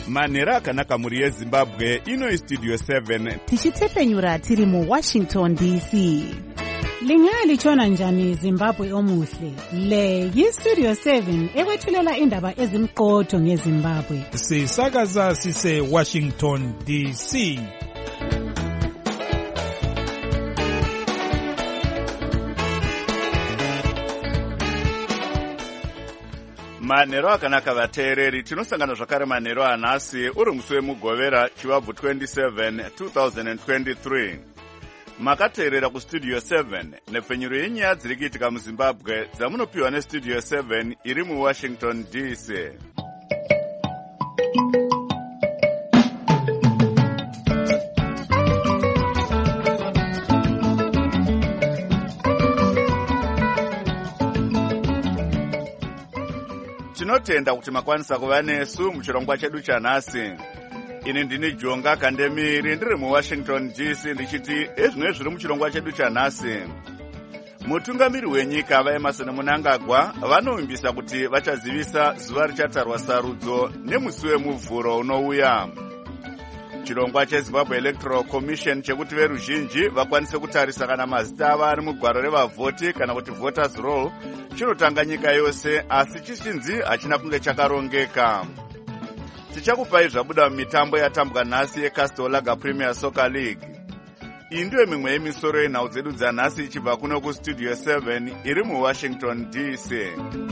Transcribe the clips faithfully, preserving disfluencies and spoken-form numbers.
manhero akanaka muri yezimbabwe. Ino studio seven tichitefenyura tiri muwashington D C. Lingalitshona njani Zimbabwe omuhle? Le yistudio seven ekwethulela indaba ezimqotho ngeZimbabwe. Sisakaza sise Washington D C. manhero akanaka vateereri. Tinosangana zvakare manhero anhasi uri musi wemugovera chivabvu twenty-seven two thousand twenty-three. Makateerera kustudio seven nepfenyuro yenyaya dziri kuitika muZimbabwe dzamunopiwa nestudio seven iri muWashington D C. Tinotenda kuti makwanisa kuva nesu muchirongwa chedu chanhasi. Ini ndini Jonga Kandemiri ndiri muWashington D C ndichiti ezvimwe zviri muchirongwa chedu chanhasi. Mutungamiri wenyika vaEmmerson Mnangagwa vanovimbisa kuti vachazivisa zuva richatarwa sarudzo nemusi wemuvhuro unouya. Chirongwa cheZimbabwe Electoral Commission chekuti veruzhinji vakwanise kutarisa kana mazita avo ari mugwaro revavhoti kana kuti voters roll chinotanga nyika yose, asi chichinzi hachina kunge chakarongeka. Tichakupai zvabuda mumitambo yatambwa nhasi yeCastel Lager Premier Soccer League. Iyi ndiyo mimwe yemisoro yenhau dzedu dzanhasi ichibva kuno kustudio seven iri muWashington D C.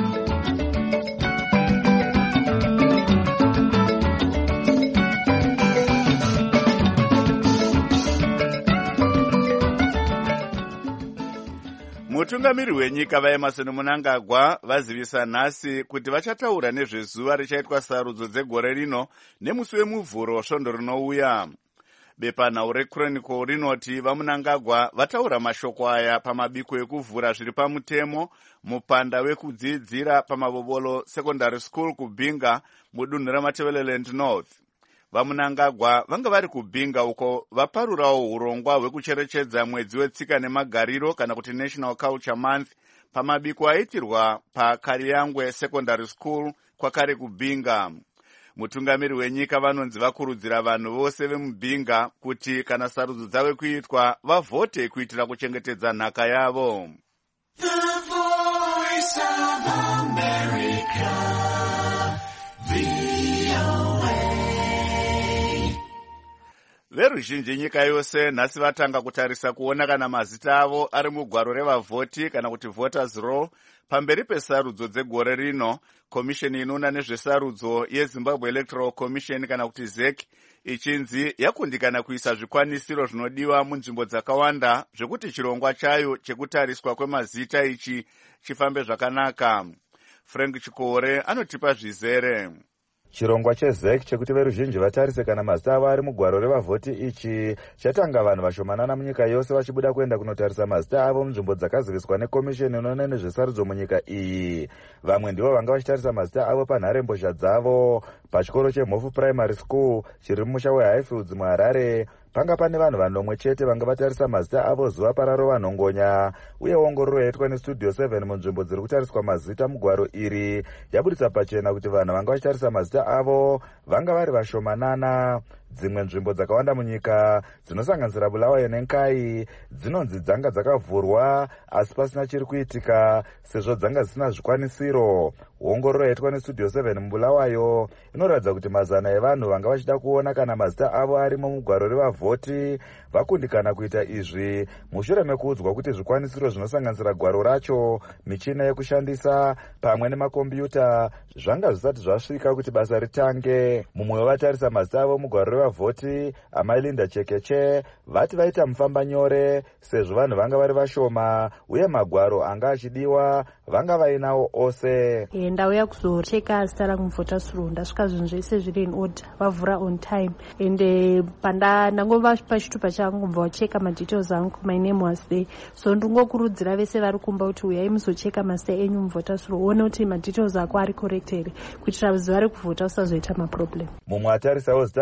Mutungamiri wenyika vaEmmerson Mnangagwa vazivisa nhasi kuti vachataura nezvezuva richaitwa sarudzo dzegore rino nemusi wemuvhuro svondo rinouya. Bepanhau reChronicle rinoti vaMnangagwa vataura mashoko aya pamabiko ekuvhura zviri pamutemo mupanda wekudzidzira pamabobolo secondary school kuBinga mudunhu raMatabeleland North. VaMnangagwa vanga vari kuBinga uko vaparurawo urongwa hwekucherechedza mwedzi wetsika nemagariro kana kuti National Culture Month pamabiko aitirwa paKariangwe Secondary School kwakare kuBinga. Mutungamiri wenyika vanonzi vakurudzira vanhu vose vemuBinga kuti kana sarudzo dzave kuitwa vavhote kuitira kuchengetedza nhaka yavo. The Voice of America, V O A. Veruzhinji nyika yose nhasi vatanga kutarisa kuona kana mazita avo ari mugwaro revavhoti kana kuti voters roll pamberi pesarudzo dzegore rino. Komisheni inoona nezvesarudzo yeZimbabwe Electoral Commission kana kuti Z E C ichinzi yakundikana kuisa zvikwanisiro zvinodiwa munzvimbo dzakawanda zvekuti chirongwa chayo chekutariswa kwemazita ichi chifambe zvakanaka. Frank Chikore anotipa zvizere. Chirongwa cheZ E C chekuti veruzhinji vatarise kana mazita avo ari mugwaro revavhoti ichi chatanga vanhu vashomanana munyika yose vachibuda kuenda kunotarisa mazita avo munzvimbo dzakaziviswa nekomisheni inoona nezvesarudzo munyika iyi. Vamwe ndivo vanga vachitarisa mazita avo panharembozha dzavo pachikoro cheMhofu Primary School chiri mumusha weHighfields muHarare. Panga pane vanhu vanomwe chete vanga vatarisa mazita avo zuva pararova nhongonya, uye ongororo yaitwa nestudio seven munzvimbo dziri kutariswa mazita mugwaro iri yabudisa pachena kuti vanhu vanga vachitarisa mazita avo vanga vari vashomanana. Dzimwe nzvimbo dzakawanda munyika dzinosanganisira Bulawayo neNkai dzinonzi dzanga dzakavhurwa asi pasina chiri kuitika sezvo dzanga dzisina zvikwanisiro. Ongororo yaitwa nestudio seven muBulawayo inoratidza kuti mazana evanhu vanga vachida kuona kana mazita avo arimo mugwaro revavhoti vakundikana kuita izvi mushure mekuudzwa kuti zvikwanisiro zvinosanganisira gwaro racho, michina yekushandisa pamwe nemakombiyuta zvanga zvisati zvasvika kuti basa ritange. Mumwe wevatarisa mazita avo mugwaro revavhoti, Amai Linda Chekeche, vati vaita mufamba nyore sezvo vanhu vanga vari vashoma uye magwaro anga achidiwa vanga vainawo ose. E, ndauya kuzocheka zita rangu muvhoters roll ndasvika zvinhu zvese zviri in order, vavhura on time, ende panda ndangova pachitupa changu kubva wacheka madetails angu, my name was there. So ndingokurudzira vese vari kumba kuti uyai muzocheka mazita enyu muvhoters roll uone kuti madetails ako ari correct here kuitira zuva rekuvhota usazoita maproblem. Mumwe atarisawo zita rake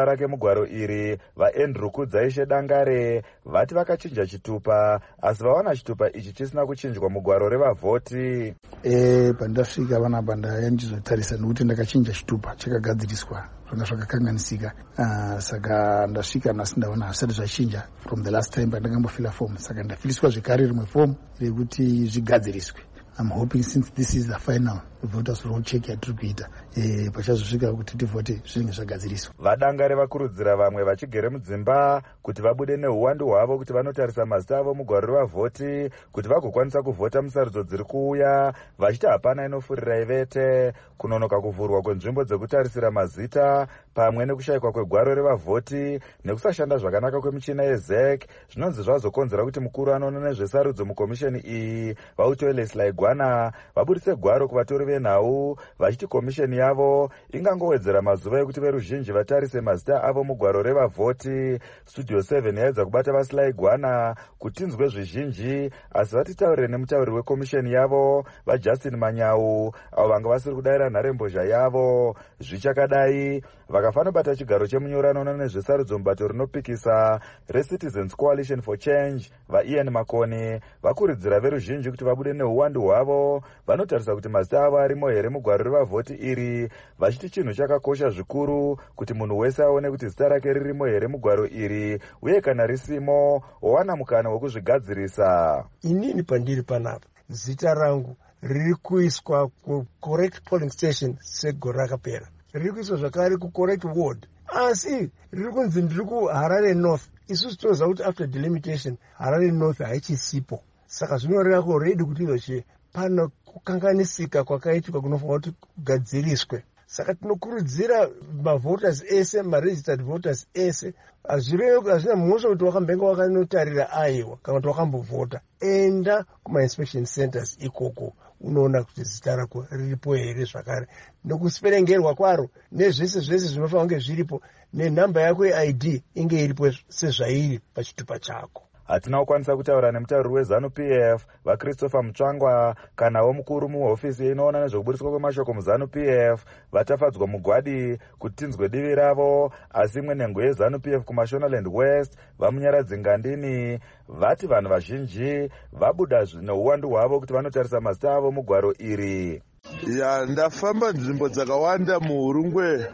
mugwaro iri vaandrew kudzaishe dangare vati vakachinja chitupa asi vawana chitupa ichi chisina kuchinjwa mugwaro revavhoti. e, pandasvika vanapa ndaya ndizotarisa nekuti ndakachinja chitupa chakagadziriswa zvanga zvakakanganisika. uh, saka ndasvika nhasi ndaona hazvisati zvachinja from the last time pandakambofila fomu, saka ndafiliswa zvekare rimwe fomu rekuti zvigadziriswe. I'm hoping since this is the final voters roll check yatiri kuita e, pachazosvika kuti tivhote zvinenge zvagadziriswa. vadangare vakurudzira vamwe vachigere mudzimba kuti vabude neuwandu hwavo kuti vanotarisa mazita avo mugwaro revavhoti kuti vagokwanisa kuvhota musarudzo dziri kuuya, vachiti hapana inofurira ivete. Kunonoka kuvhurwa kwenzvimbo dzekutarisira mazita pamwe nekushayikwa kwegwaro revavhoti nekusashanda zvakanaka kwemichina yezek zvinonzi zvazokonzera kuti mukuru anoona nezvesarudzo mukomisheni iyi vautoelesi laigwana vabudise gwaro kuvatori venhau vachiti komisheni yavo ingangowedzera mazuva ekuti veruzhinji vatarise mazita avo mugwaro revavhoti. Studio seven yaedza kubata vasilaigwana kuti tinzwe zvizhinji asi vatitaurire nemutauri wekomisheni yavo vajustin manyau avo vanga vasiri kudayira nharembozha yavo. Zvichakadai vakafanobata chigaro chemunyorano nezvesarudzo mubato rinopikisa reCitizens Coalition for Change vaian makoni vakurudzira veruzhinji kuti vabude neuwandu hwavo vanotarisa kuti mazita avo arimo here mugwaro revavhoti iri, vachiti chinhu chakakosha zvikuru kuti munhu wese aone kuti zita rake ririmo here mugwaro iri uye kana risimo owana mukana wekuzvigadzirisa. Inini pandiri panapa zita rangu riri kuiswa kucorrect polling station segore rakapera, riri kuiswa zvakare kucorrect ward, asi riri kunzi ndiri kuHarare North. Isusu tinoziva kuti after delimitation Harare North haichisipo, saka zvinoreva kuredi kuti izoshe pano kukanganisika kwakaitwa kunofanira kuti kugadziriswe. Saka tinokurudzira mavoters ese, maregistered voters ese, hazvina mhosva kuti wakambenga wakanotarira aiwa kana kuti wakambovhota, enda kuma-inspection centers ikoko unoona kuti zita rako riripo here zvakare nekusiperengerwa kwaro nezvese zvese zvinofanira kunge zviripo nenhamba yako ye-I D inge iripo sezvairi pachitupa chako. Hatina kukwanisa kutaura nemutauri weZANU-P F vaChristopher Mutsvangwa kanawo mukuru muhofisi inoona nezvekubudiswa kwemashoko muZANU-P F vatafadzwa mugwadi kuti tinzwe divi ravo, asi imwe nhengo yeZANU-P F kuMashonaland West vamunyaradzi Ngandini vati vanhu vazhinji vabuda neuwandu hwavo kuti vanotarisa mazita avo mugwaro iri. ya ndafamba nzvimbo dzakawanda muhurungwe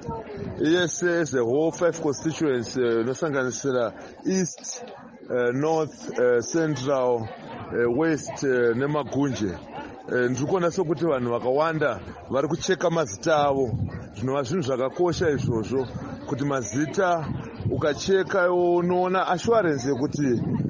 yese the whole five constituents inosanganisira uh, east uh, north uh, central uh, west uh, nemagunje. ndiri kuona sokuti vanhu vakawanda vari kucheka mazita avo, zvinova zvinhu zvakakosha izvozvo kuti mazita ukacheka unoona assurance yekuti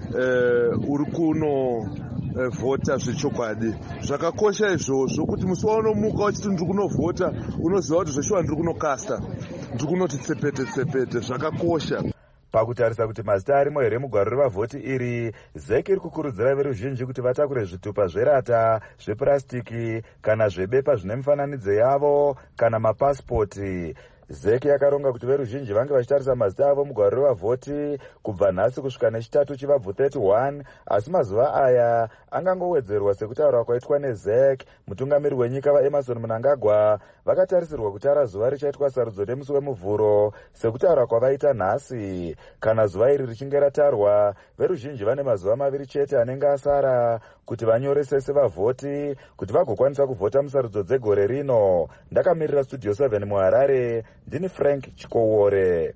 uh, uri kuno vhota zvechokwadi. Zvakakosha izvozvo kuti musi waunomuka uchiti ndiri kunovhota unoziva kuti zveshuwa ndiri kunokasta, ndiri kunoti tsepete tsepete. Zvakakosha. Pakutarisa kuti mazita arimo here mugwaro revavhoti iri, zeki iri kukurudzira veruzhinji kuti vatakure zvitupa zverata, zvepurasitiki kana zvebepa zvine mifananidzo yavo kana mapasipoti. Zeki yakaronga kuti veruzhinji vange vachitarisa mazita avo mugwaro revavhoti kubva nhasi kusvika nechitatu chivabvu thirty-one, asi mazuva aya angangowedzerwa sekutaura kwaitwa nezek. Mutungamiri wenyika vaEmerson Mnangagwa vakatarisirwa kutara zuva richaitwa sarudzo nemusi wemuvhuro sekutaura kwavaita nhasi. Kana zuva iri richinge ratarwa, veruzhinji vane mazuva maviri chete anenge asara kuti vanyorese sevavhoti kuti vagokwanisa kuvhota musarudzo dzegore rino. Ndakamirira Studio seven muHarare, ndini Frank Chikowore.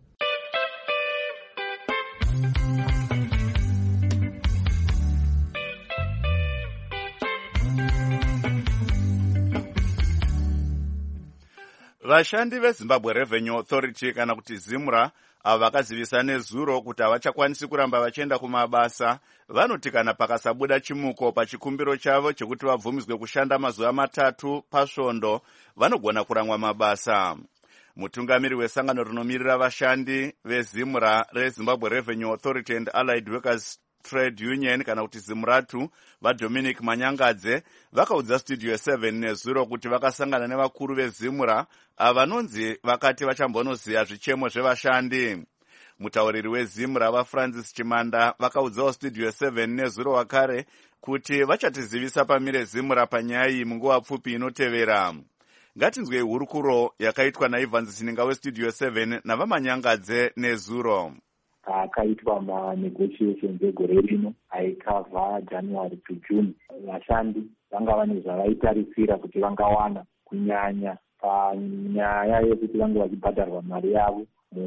Vashandi veZimbabwe Revenue Authority kana kuti ZIMRA avo vakazivisa nezuro kuti havachakwanisi kuramba vachienda kumabasa vanoti kana pakasabuda chimuko pachikumbiro chavo chekuti vabvumidzwe kushanda mazuva matatu pasvondo vanogona kuramwa mabasa. Mutungamiri wesangano rinomirira vashandi veZIMRA reZimbabwe Revenue Authority and Allied Workers Trade Union kana kuti ZIMRATU vaDominic Manyangadze vakaudza Studio seven nezuro kuti vakasangana nevakuru veZIMRA avanonzi vakati vachambonoziya zvichemo zvevashandi. Mutauriri weZIMRA vaFrancis Chimanda vakaudzawo Studio seven nezuro wakare kuti vachatizivisa pamire ZIMRA panyaya iyi munguva pfupi inotevera. Ngatinzwei hurukuro yakaitwa naIvans Sininga weStudio seven navamanyangadze nezuro. Akaitwa manegotiations egore rino aikavha January to June. Vashandi vanga vane zvavaitarisira kuti vangawana, kunyanya panyaya yekuti vange vachibhadharwa mari yavo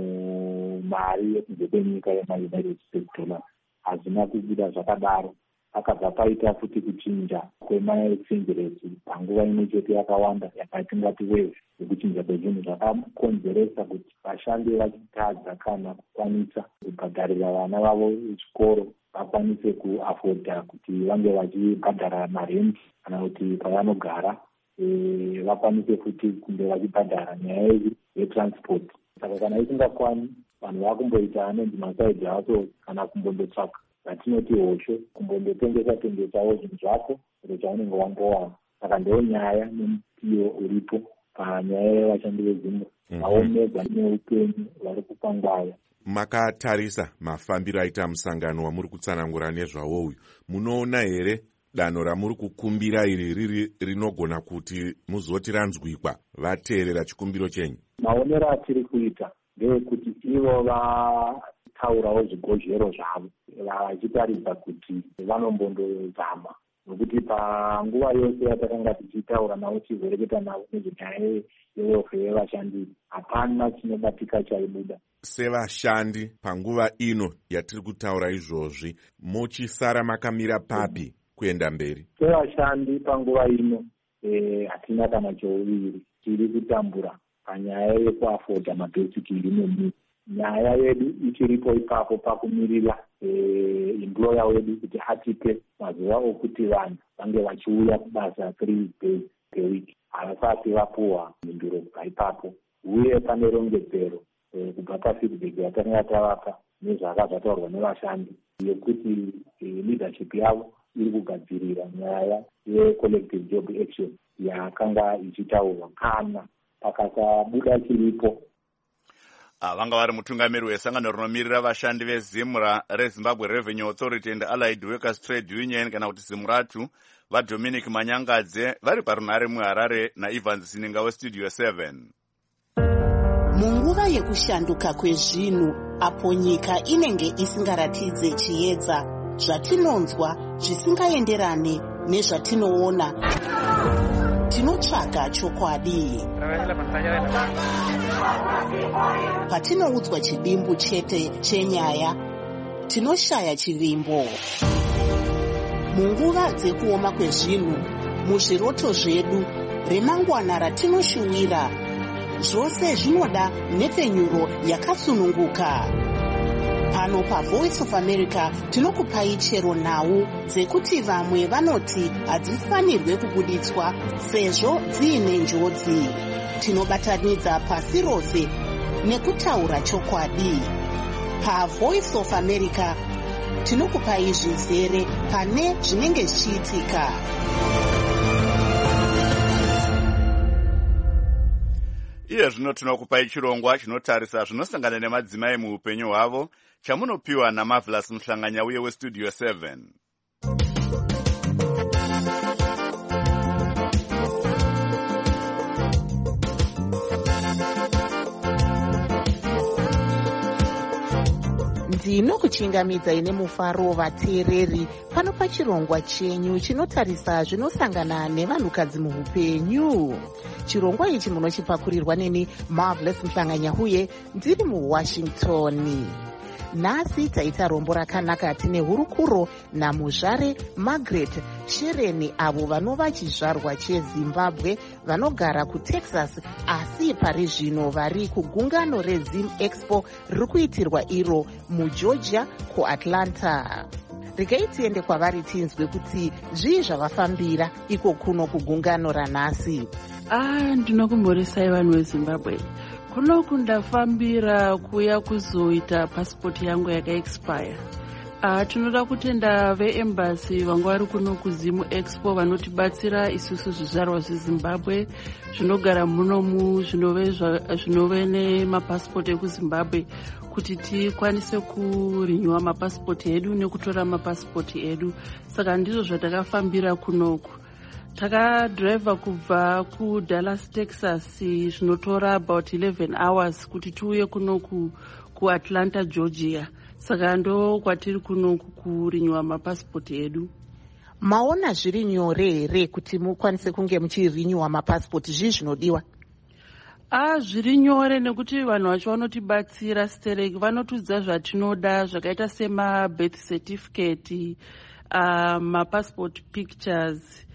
mumari yekunze kwenyika yemaunited states dollars. Hazvina kubuda zvakadaro. Akabva paita futi kuchinja kwemaexchange rate panguva imwe chete yakawanda yakatingati wave yekuchinja kwezvinhu zvakakonzeresa kuti vashandi vachitadza kana kukwanisa kubhadharira vana vavo vechikoro vakwanise kuafodha kuti vange vachibhadhara marenti kana kuti pavanogara e, vakwanise futi kunge vachibhadhara nyaya yetransport. Saka kana isingakwani vanhu vakumboita anonzi masaidhi aso kana kumbondotsvaka vatinoti hosho kumbondotengesa tengesawo zvinhu zvako zviro zvaunenge wangowana. Saka ndiyo nyaya nemutiyo uripo panyaya yevashandi vezimura vaomegwa neupenyu vari kupangwaya. Makatarisa mafambiro aita musangano wamuri kutsanangura nezvawo uyu, munoona here danho ramuri kukumbira iri riri rinogona kuti muzoti ranzwikwa vateerera chikumbiro chenyu? Maonero atiri kuita ndeyekuti ivo vataurawo zvigozhero zvavo vachitaridza kuti vanombondozama, nokuti panguva yose yatakanga tichitaura navo tichizoreketa navo nezvenyaya yewefe yevashandi hapana chinobatika chaibuda. Sevashandi panguva ino yatiri kutaura izvozvi mochisara makamira papi kuenda mberi? Sevashandi panguva ino hatina e, kana chouviri tiri kutambura panyaya yekuafodha mabasic iri. Nyaya yedu ichiripo ipapo pakumirira e, employer wedu kuti atipe mazuva okuti vanhu vange vachiuya kubasa three days per week. Havasati vapuhwa mhinduro paipapo, uye pane rongedzero e, kubva pafeedback yatakanga tavapa nezvaka zvataurwa nevashandi yekuti e, leadership yavo iri kugadzirira nyaya yecollective job action yakanga ichitaurwa kana pakasabuda chiripo. Vanga vari mutungamiri wesangano rinomirira vashandi vezimura reZimbabwe Revenue Authority and Allied Workers Trade Union kana kuti Zimuratu vaDominic Manyangadze vari parunhare muHarare naIvans Sininga weStudio seven. Munguva yekushanduka kwezvinhu apo nyika inenge isingaratidze chiedza, zvatinonzwa zvisingaenderane nezvatinoona, tinotsvaga chokwadi. Patinoudzwa chidimbu chete chenyaya, tinoshaya chivimbo. Munguva dzekuoma kwezvinhu, muzviroto zvedu, remangwana ratinoshuwira, zvose zvinoda nhepfenyuro yakasununguka. Pano paVoice of America tinokupai chero nhau dzekuti vamwe vanoti hadzifanirwe kubuditswa sezvo dziine njodzi. Tinobatanidza pasi rose nekutaura chokwadi. PaVoice of America tinokupai zvizere pane zvinenge zvichiitika. Iye zvino tinokupai chirongwa chinotarisa zvinosangana nemadzimai muupenyu hwavo chamunopiwa naMarvelous Muhlanganyauye weStudio seven. ndinokuchingamidza ine mufaro vateereri pano pachirongwa chenyu chinotarisa zvinosangana nevanhukadzi muupenyu. Chirongwa ichi munochipakurirwa neni Marvelous Muhlanganyauye ndiri muWashington. Nhasi taita rombo rakanaka tine hurukuro namuzvare Margaret Shereni avo vanova chizvarwa cheZimbabwe vanogara kuTexas asi pari zvino vari kugungano reZim Expo riri kuitirwa iro muGeorgia kuAtlanta. Regai tiende kwavari tinzwe kuti zvii zvavafambira iko kuno kugungano ranhasi. Ah, ndinokumhoresai vanhu veZimbabwe. Kunoku ndafambira kuya kuzoita pasipoti yangu yakaexpire. Ah, tinoda kutenda veembassy vanga vari kuno kuZim Expo vanotibatsira isusu zvizvarwa zveZimbabwe zvinogara munomu zvinove zvinove nemapasipoti ekuZimbabwe kuti tikwanise kurinywa mapasipoti edu nekutora mapasipoti edu. Saka ndizvo zvatakafambira kunoku. takadhiraivha kubva kuDallas, Texas zvinotora about eleven hours kuti tiuye kunoku kuAtlanta, Georgia. Saka ndo kwatiri kunoku kurinywa mapasipoti edu. Maona zviri nyore here kuti mukwanise kunge muchirinywa mapasipoti? Zvii zvinodiwa? Ah, zviri nyore nekuti vanhu vacho vanotibatsira stereki, vanotudza zvatinoda zvakaita sema birth certificate, uh, mapassport pictures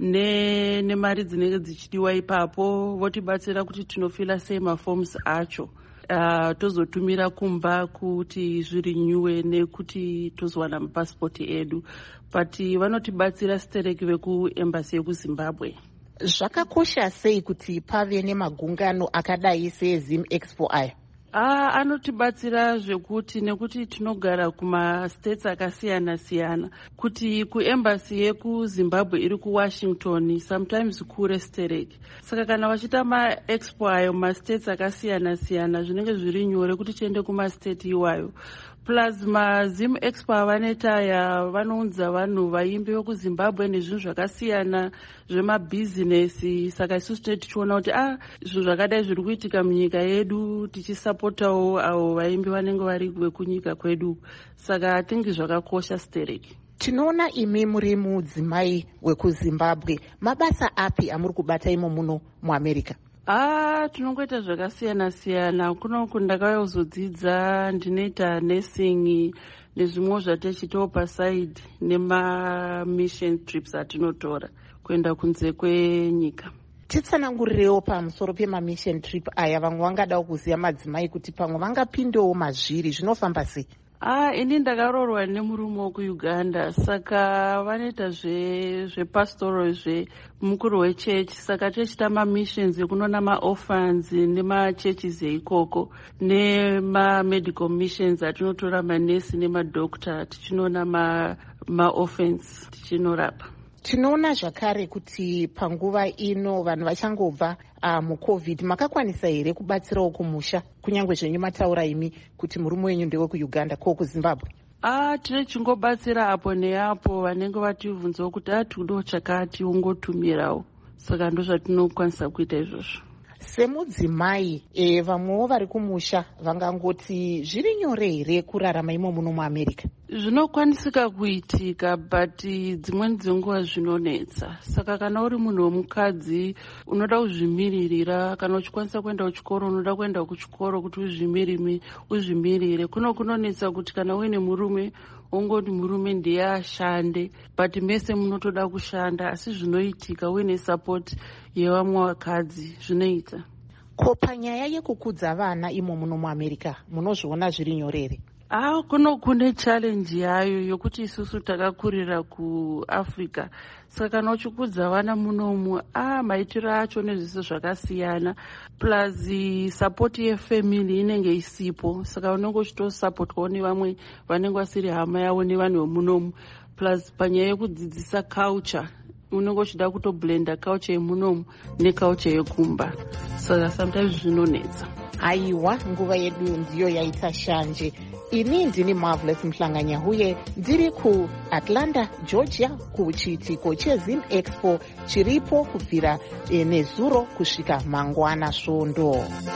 ne nemari dzinenge dzichidiwa ipapo. Votibatsira kuti tinofila sei maforms acho, uh, tozotumira kumba kuti zvirinyuwe nekuti tozowana mapasipoti edu. But vanotibatsira stereki vekuembassy yekuZimbabwe. Zvakakosha sei kuti pave nemagungano akadai seZim Expo aya? Ah, anotibatsira zvekuti nekuti tinogara kumastates akasiyana siyana, kuti kuembassy yekuZimbabwe iri kuWashington sometimes kure stereki. Saka kana vachita maexpo ayo mastates akasiyana siyana zvinenge zviri nyore kuti tiende kumastate iwayo. Plus maZim Expo avanetaya vanounza vanhu vaimbi vekuZimbabwe nezvinhu zvakasiyana zvemabhizinesi. Saka isusu tinenge tichiona kuti ah, zvinhu zvakadai zviri kuitika munyika yedu tichisapotawo avo vaimbi vanenge vari vekunyika kwedu. Saka atingi zvakakosha stereki. Tinoona imi muri mudzimai wekuZimbabwe, mabasa api amuri kubata imo muno muAmerica? Ah, tinongoita zvakasiyana siyana. Kunoku ndakayozodzidza ndinoita nursing nezvimwe zvatichitawo paside nema mission trips atinotora kuenda kunze kwenyika. Titsanangurirewo pamusoro pemamission trip aya. Vamwe vangadawo kuziva madzimai kuti pamwe vangapindewo mazviri, zvinofamba sei? Ah, ini ndakaroorwa nemurume wekuUganda, saka vanoita zve zvepastoral zvemukuru wechechi. Saka tichita mamissions ekunoona maorphans nemachurches eikoko nemamedical missions atinotora manesi nemadokta tichinoona maorphans tichinorapa. Tinoona zvakare kuti panguva ino vanhu vachangobva uh, mucovid makakwanisa here kubatsirawo kumusha, kunyange zvenyu mataura imi kuti murume wenyu ndewe kuUganda ko kuZimbabwe? Ah, tine chingobatsira apo neapo vanenge vativhunzawo kuti atudo chakati ungotumirawo. Saka ndo zvatinokwanisa kuita izvozvo. Semudzimai, e, vamwewo vari kumusha vangangoti zviri nyore here kurarama imo muno muAmerica? Zvinokwanisika kuitika, but dzimweni dzenguva zvinonetsa. Saka kana uri munhu womukadzi unoda kuzvimiririra, kana uchikwanisa kuenda kuchikoro unoda kuenda kuchikoro kuti uzvimirime uzvimirire. Kuno kunonetsa kuti kana uine murume ongoti murume ndiye ashande, but mese munotoda kushanda, asi zvinoitika uine support yevamwe vakadzi zvinoita. Ko panyaya yekukudza vana imo muno muAmerica munozviona zviri nyorere? Ah, kuno kune challenge yayo yokuti isusu takakurira kuAfrica. Saka kana uchikudza vana munomu, ah, maitiro acho nezvese zvakasiyana. Plus support yefamily inenge isipo. Saka unenge uchitosupportwawo nevamwe vanenge vasiri hama yavo nevanhu vemunomu. Plus panyaya yekudzidzisa culture unenge uchida kutoblenda culture yemunomu neculture yekumba. Saka sometimes zvinonetsa. Aiwa, nguva yedu ndiyo yaita shanje. Ini ndini Marvelous Mhlanganyahuye ndiri kuAtlanta, Georgia kuchiitiko cheZim Expo chiripo kubvira e, nezuro kusvika mangwana svondo.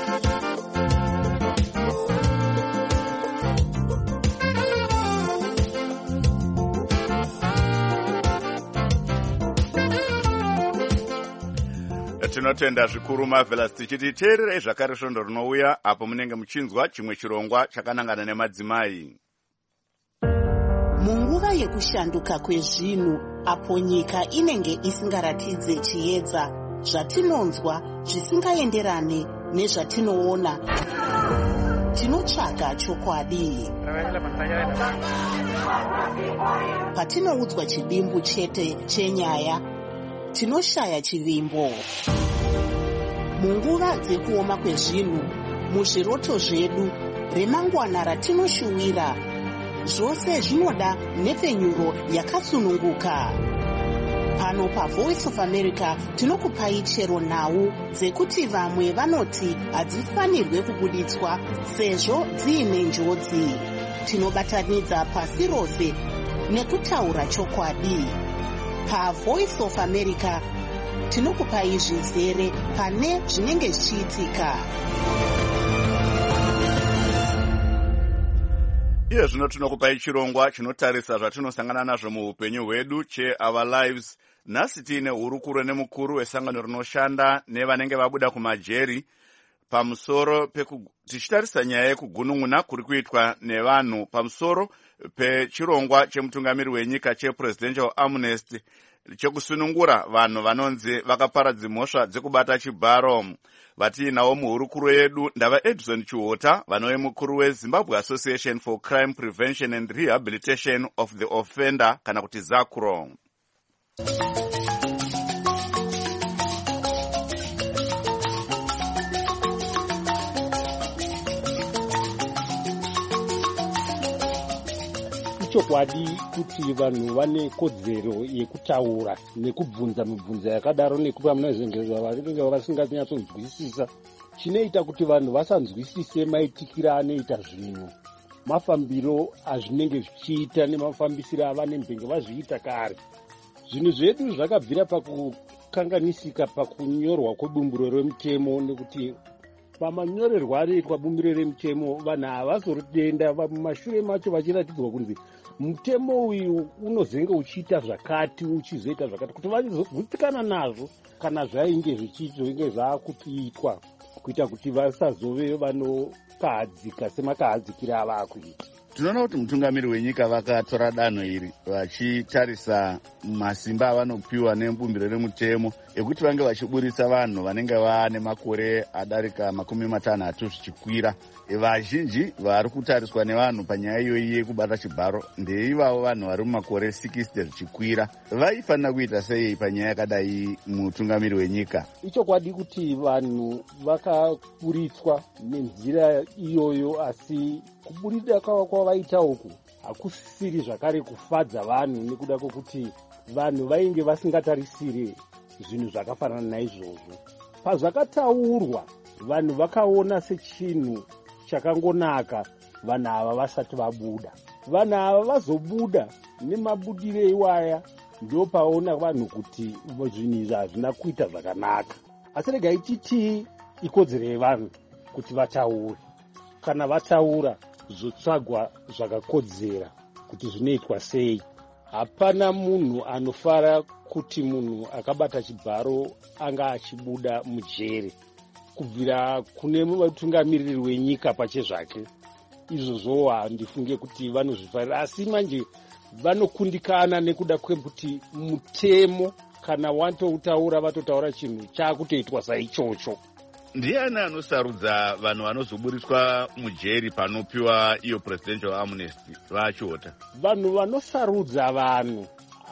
Tinotenda zvikuru Marvelous tichiti teererai zvakare svondo rinouya apo munenge muchinzwa chimwe chirongwa chakanangana nemadzimai. Munguva yekushanduka kwezvinhu apo nyika inenge isingaratidze chiedza, zvatinonzwa zvisingaenderane nezvatinoona, tinotsvaga chokwadi. Patinoudzwa chidimbu chete chenyaya, tinoshaya chivimbo. Munguva dzekuoma kwezvinhu, muzviroto zvedu, remangwana ratinoshuwira, zvose zvinoda nhepfenyuro yakasununguka. Pano paVoice of America tinokupai chero nhau dzekuti vamwe vanoti hadzifanirwe kubuditswa sezvo dziine njodzi. Tinobatanidza pasi rose nekutaura chokwadi. pavoice of america tinokupai zvizere pane zvinenge zvichiitika. Iye zvino tinokupai chirongwa chinotarisa zvatinosangana nazvo muupenyu hwedu cheOur Lives. Nhasi tiine hurukuro nemukuru wesangano rinoshanda nevanenge vabuda kumajeri pamusoro tichitarisa nyaya yekugunun'una kuri kuitwa nevanhu pamusoro pechirongwa chemutungamiri wenyika chepresidential amnesty chekusunungura vanhu vanonzi vakaparadza mhosva dzekubata chibharo. Vatiinawo muhurukuro yedu ndava Edison Chiwota vanove mukuru weZimbabwe Association for Crime Prevention and Rehabilitation of the Offender kana kuti ZACRO. Chokwadi kuti vanhu vane kodzero yekutaura nekubvunza mibvunzo yakadaro nekupa munezvengeza vanenge vasinganyatsonzwisisa. Chinoita kuti vanhu vasanzwisise maitikiro anoita zvinhu, mafambiro azvinenge zvichiita nemafambisiro avanenge vazviita kare. Zvinhu zvedu zvakabvira pakukanganisika pakunyorwa kwebumbiro remutemo, nekuti pamanyorerwo anoitwa bumbiro remutemo vanhu havazorudenda mumashure macho vachiratidzwa kunzi mutemo uyu unozenge uchiita zvakati uchizoita zvakati, kuti vachizogutsikana nazvo kana zvainge zvichizonge zvaakuitwa kuita kuti vasazove vanokahadzika semakahadzikira avakuita. Tinoona kuti mutungamiri wenyika vakatora danho iri vachitarisa masimba avanopiwa nebumbiro remutemo ekuti vange vachiburisa vanhu vanenge vaane makore adarika makumi matanhatu zvichikwira. Vazhinji vari kutariswa nevanhu panyaya iyoyi yekubata chibharo ndeivavo vanhu vari mumakore sixty zvichikwira. Vaifanira kuita sei panyaya yakadai mutungamiri wenyika? Ichokwadi kuti vanhu vakaburitswa nenzira iyoyo, asi kuburida kwavo kwavaita uku hakusiri zvakare kufadza vanhu, nekuda kwokuti vanhu vainge vasingatarisire zvinhu zvakafanana naizvozvo. Pazvakataurwa vanhu vakaona sechinhu chakangonaka vanhu ava vasati vabuda. Vanhu ava vazobuda nemabudire iwaya ndopaona vanhu kuti zvinhu izvi hazvina kuita zvakanaka. Asi regai titi ikodzero yevanhu kuti vataure. Kana vataura zvotsvagwa zvakakodzera kuti zvinoitwa sei. Hapana munhu anofara kuti munhu akabata chibharo anga achibuda mujere kubvira kune mutungamiriri wenyika pachezvake. Izvozvo handifunge kuti vanozvifarira, asi manje vanokundikana nekuda kwekuti mutemo kana watoutaura vatotaura chinhu chaakutoitwa saichocho. Ndiani anosarudza vanhu vanozoburiswa mujeri panopiwa iyo presidential amnesty vachota? Vanhu vanosarudza vanhu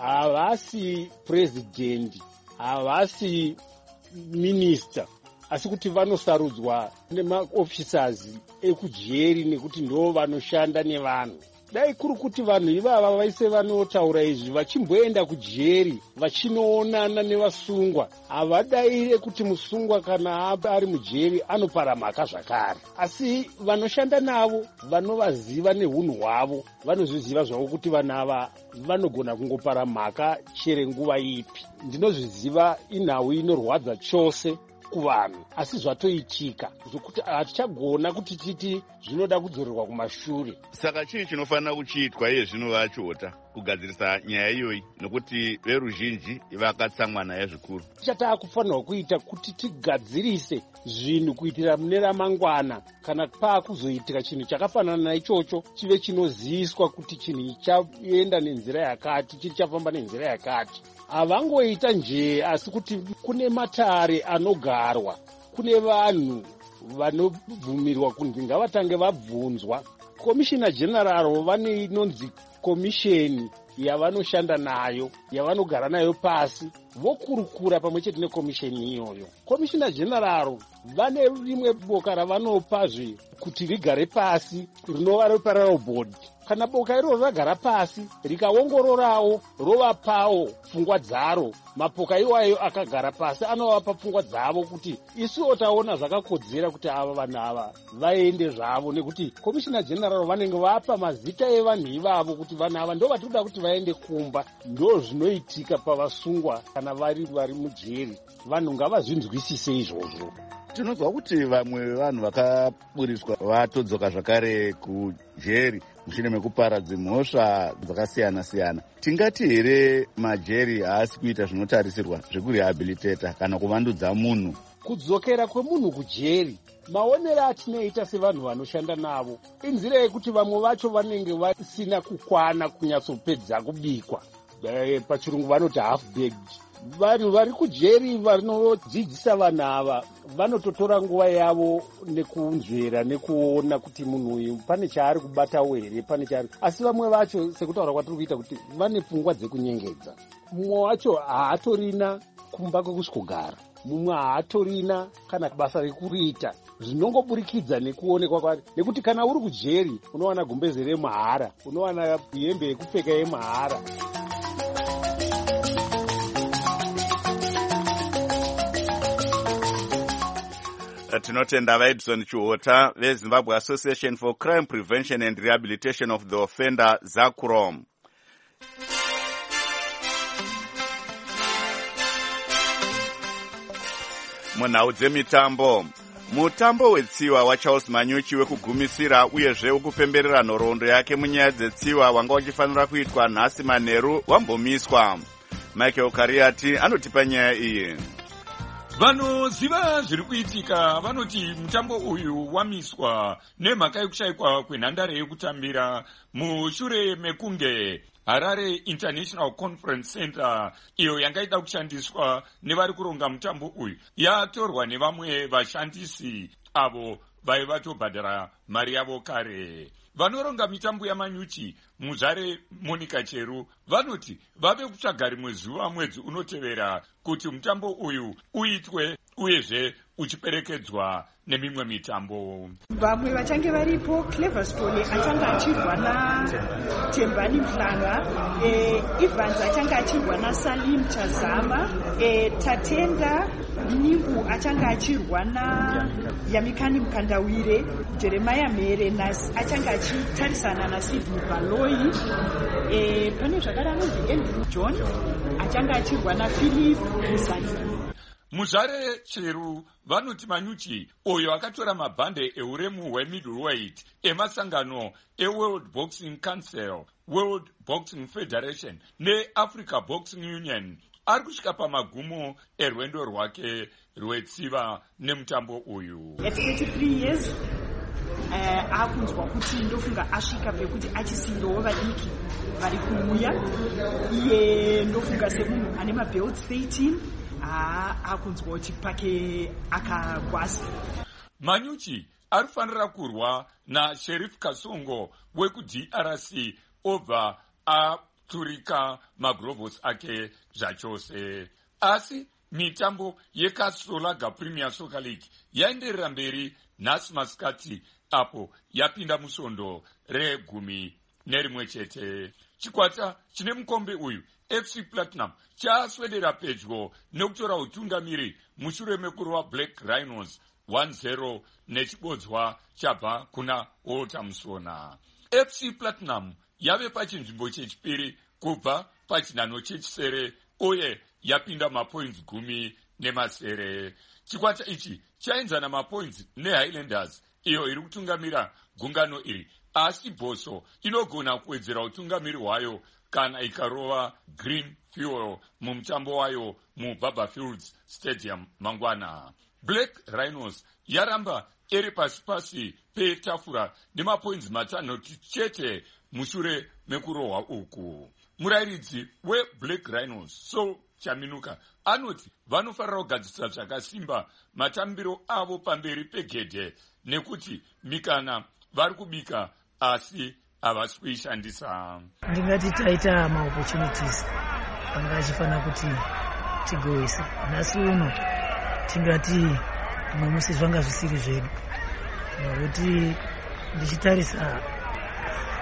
havasi president, havasi minister, asi kuti vanosarudzwa nemaofficers ekujeri, nekuti ndo vanoshanda nevanhu. Dai kuri kuti vanhu ivava vaise vanotaura izvi vachimboenda kujeri vachinoonana nevasungwa, havadaire kuti musungwa kana ari mujeri anopara mhaka zvakare. Asi vanoshanda navo vanovaziva neunhu hwavo vanozviziva zvavo kuti vanhu ava vanogona kungopara mhaka chere nguva ipi. Ndinozviziva inhau inorwadza chose kuvanhu, asi zvatoitika zvokuti hatichagona kuti titi zvinoda kudzorerwa kumashure. Saka chii chinofanira kuchiitwa iye zvino vachota kugadzirisa nyaya iyoyi, nokuti veruzhinji vakatsamwa naye zvikuru? Chataakufanirwa kuita kuti tigadzirise zvinhu kuitira mune ramangwana, kana paakuzoitika chinhu chakafanana naichocho chive chinoziviswa kuti chinhu chaenda nenzira yakati, chiri chafamba nenzira yakati. Havangoita njee, asi kuti kune matare anogarwa, kune vanhu vanobvumirwa kunzi ngavatange vabvunzwa. Komishina General vane inonzi komisheni yavanoshanda nayo, yavanogara nayo pasi vokurukura pamwe chete nekomisheni iyoyo. Komishina General vane rimwe boka ravanopazve kuti rigare pasi, rinova reparallel board, kana boka iroro ragara pasi rikaongororawo rovapawo pfungwa dzaro, mapoka iwayo akagara pasi anovapa pfungwa dzavo kuti isuwo taona zvakakodzera kuti ava vanhu ava vaende zvavo, nekuti komishina general vanenge vapa mazita evanhu ivavo kuti vanhu ava ndo vatinoda kuti vaende kumba. Ndo zvinoitika pavasungwa kana vari vari mujeri. Vanhu ngavazvinzwisise izvozvo. Tinozwa kuti vamwe vanhu vakaburiswa vatodzoka zvakare kujeri mushure mekupara dzimhosva dzakasiyana siyana. Tingati here majeri haasi kuita zvinotarisirwa zvekurehabilitata kana kuvandudza munhu? Kudzokera kwemunhu kujeri, maonero atinoita sevanhu vanoshanda navo inzira yekuti vamwe vacho vanenge vasina kukwana kunyatsopedza kubikwa, pachirungu vanoti half baked. Vanhu vari kujeri vanodzidzisa vanhu ava vanototora nguva yavo nekunzvera nekuona kuti munhu uyu pane chaari kubatawo here, pane chaari. Asi vamwe vacho sekutaura kwatiri kuita kuti vane pfungwa dzekunyengedza. Mumwe wacho haatorina kumba kwekusvikogara, mumwe haatorina kana basa rekuriita, zvinongoburikidza nekuonekwa kwake. Nekuti kana uri kujeri unowana gumbeze remahara, unowana hembe yekupfeka yemahara. Tinotenda vaEdson Chiwota veZimbabwe Association for Crime Prevention and Rehabilitation of the Offender, ZACROM. Munhau dzemitambo, mutambo wetsiwa waCharles Manyuchi wekugumisira uyezve wekupemberera nhoroondo yake munyaya dzetsiwa wanga uchifanira kuitwa nhasi manheru wambomiswa. Michael Kariati anotipa nyaya iyi. Vanoziva zviri kuitika vanoti mutambo uyu wamiswa nemhaka yekushayikwa kwenhandare yekutambira mushure mekunge Harare International Conference Center iyo yangaida kushandiswa nevari kuronga mutambo uyu yatorwa nevamwe vashandisi avo vai vatobhadhara mari yavo kare. Vanoronga mitambo yaManyuchi muzvare Monica Cheru vanoti vave kutsvaga rimwe zuva mwedzi unotevera kuti mutambo uyu uitwe uyezve uchiperekedzwa nemimwe mitambo. Vamwe vachange varipo, Cleverstone achange achirwa naTembani Mhlanga, e, Evans achange achirwa naSalim Chazama, e, Tatenda Nyimbu achange achirwa naYamikani Mkandawire, Jeremiah Merenas achange achitarisana naSidney Baloi, e, pane zvakare anonzi Andrew John achange achirwa naPhilip Musani. Muzvare Cheru vanoti Manyuchi oyo akatora mabhande euremu hwemiddleweight emasangano eWorld Boxing Council, World Boxing Federation neAfrica Boxing Union ari kusvika pamagumo erwendo rwake rwetsiva nemutambo uyu. At thirty-three years uh, akunzwa kuti ndofunga asvika pekuti achisindowo vadiki vari kumuya. Iye ndofunga semunhu ane mabelts thirteen akunzwa kuti pake akagwasa. Manyuchi arifanira kurwa naSherif Kasongo wekuD R C obva aturika magrovos ake zvachose. Asi mitambo yeKaSolaga Premier Soccer League yaenderera mberi nhasi masikati apo yapinda musondo regumi nerimwe chete. Chikwata chine mukombe uyu F C Platinum chaaswedera pedyo nekutora utungamiri mushure mekurwa Black Rhinos one zero nechibodzwa chabva kuna Walter Musona. F C Platinum yave pachinzvimbo chechipiri kubva pachinhano chechisere uye yapinda mapoints gumi nemasere. Chikwata ichi chaenzana mapoints neHighlanders iyo iri kutungamira gungano iri, asi Boso inogona kuwedzera utungamiri hwayo kana ikarova Green Fuel mumutambo wayo muBaba Fields Stadium mangwana. Black Rhinos yaramba iri pasi pasi petafura nemapoints matanhatu chete mushure mekurohwa uku. Murairidzi weBlack Rhinos so Chaminuka anoti vanofarira kugadzirisa zvakasimba matambiro avo pamberi pegedhe nekuti mikana vari kubika asi havasi kuishandisa. Ndingati taita maopportunities anga achifana kuti tigoisa. Nhasi uno tingati musi zvanga zvisiri zvedu. Nokuti ndichitarisa